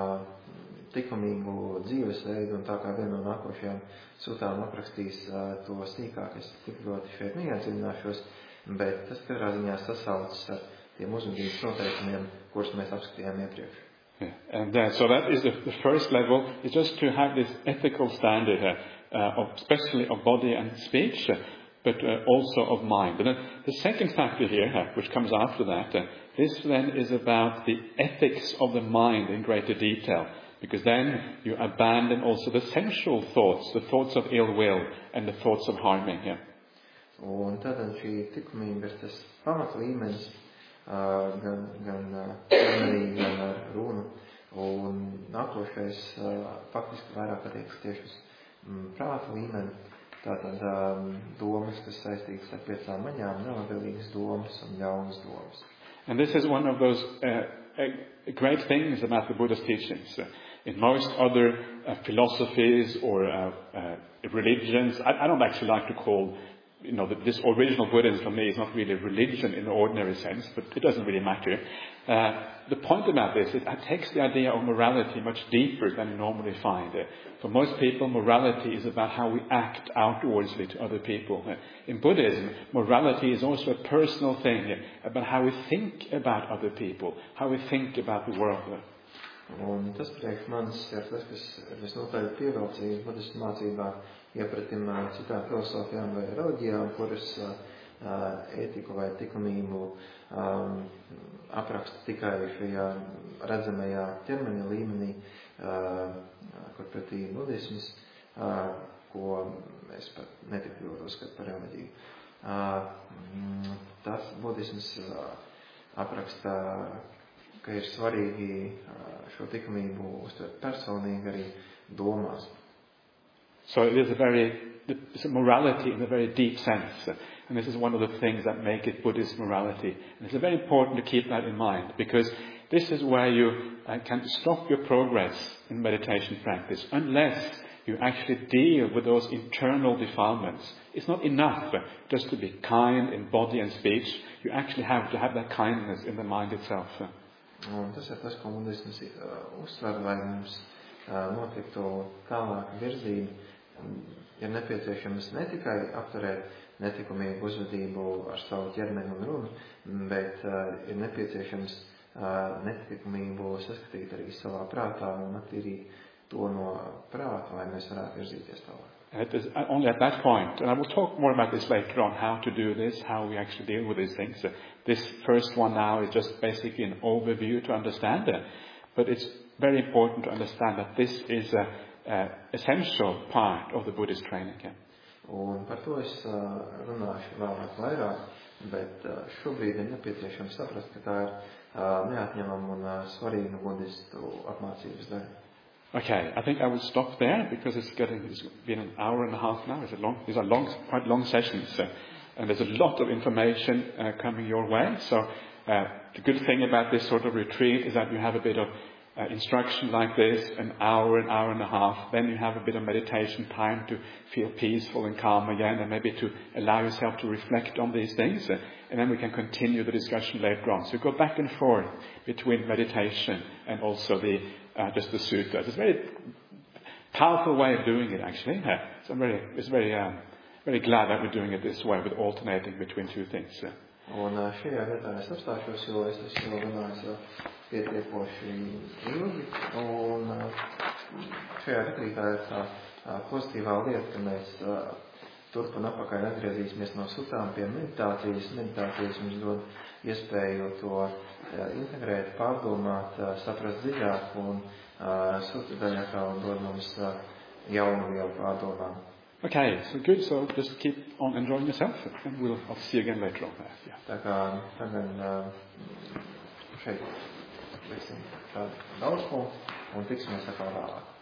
likumīgu dzīvesveidu, un tā kā viena no nākošajām sutām aprakstīs to sīkāk, es tik ļoti šeit neiedziļināšos, bet tas katrā ziņā sasaucas ar tiem uzvedības noteikumiem, kurus mēs apskatījām iepriekš. Yeah. And so that is the first level, is just to have this ethical standard especially of body and speech, but also of mind. And then the second factor here, which comes after that, this then is about the ethics of the mind in greater detail, because then you abandon also the sensual thoughts, the thoughts of ill will and the thoughts of harming. Yeah. Un tad šī likumība ir tas pamatlīmenis, gan ķermenī, gan ar runu. Un nākošais faktiski vairāk attiecas tieši uz prāta līmeni. Tātad domas, kas saistītas ar 5 maņām, nelabvēlīgas domas un ļaunas domas. And this is one of those great things about the Buddha's teachings. In most other philosophies or religions, I don't actually like to call this original Buddhism for me is not really religion in the ordinary sense, but it doesn't really matter. The point about this is it takes the idea of morality much deeper than you normally find. For most people, morality is about how we act outwardsly to other people. In Buddhism, morality is also a personal thing, about how we think about other people, how we think about the world. Un tas priekš manis ir tas, kas visnotaļ pievilcīgi budistu mācībā iepratim citām filosofijām vai reliģijām, kuras ētiku vai likumību apraksta tikai šajā redzamajā ķermeņa līmenī, kur pretī budisms, ko es pat netiku ļoti uzskatu par reliģiju. Tas budisms apraksta, ka ir svarīgi šo likumību uztvert personīgi arī domās. So it is it's a morality in a very deep sense. And this is one of the things that make it Buddhist morality. And it's very important to keep that in mind, because this is where you can stop your progress in meditation practice unless you actually deal with those internal defilements. It's not enough just to be kind in body and speech. You actually have to have that kindness in the mind itself. Un tas ir tas, ko budisms uzsver, lai mums notiktu tālāk virzība. Ir nepieciešams ne tikai apturēt netikumīgu uzvedību ar savu ķermeni un runu, bet ir nepieciešams netikumību saskatīt arī savā prātā un attīrīt to no prāta, lai mēs varētu virzīties tālāk. It is only at that point, and I will talk more about this later on, how to do this, how we actually deal with these things. This first one now is just basically an overview to understand it. But it's very important to understand that this is an essential part of the Buddhist training. Yeah. Un par to es runāšu vēlāk vairāk, bet šobrīd ir nepieciešams saprast, ka tā ir neatņemama un svarīga budistu apmācības daļa. Okay, I think I will stop there because it's been an hour and a half now. These are quite long sessions, and there's a lot of information coming your way. So the good thing about this sort of retreat is that you have a bit of instruction like this, an hour and a half. Then you have a bit of meditation time to feel peaceful and calm again, and maybe to allow yourself to reflect on these things. And then we can continue the discussion later on. So go back and forth between meditation and also just the sutras. It's a very powerful way of doing it, actually. So I'm very glad that we're doing it this way, with alternating between two things. Un šajā vietā es apstāšos, jo es esmu runājis jau pietiekoši ilgi. Un šajā retrītā ir tā pozitīvā lieta, ka mēs turp un apakaļ atgriezīsimies no sutām pie meditācijas. Meditācijas mums dod iespēju to integrēt, pārdomāt, saprast dziļāk, un suta daļa atkal dod mums jaunu vielu pārdomām. Okay, so good. So just keep on enjoying yourself, and I'll see you again later on. Yeah. Tā kā tagad šeit liksim tādu daudz punktu, un tiksimies atkal vēlāk.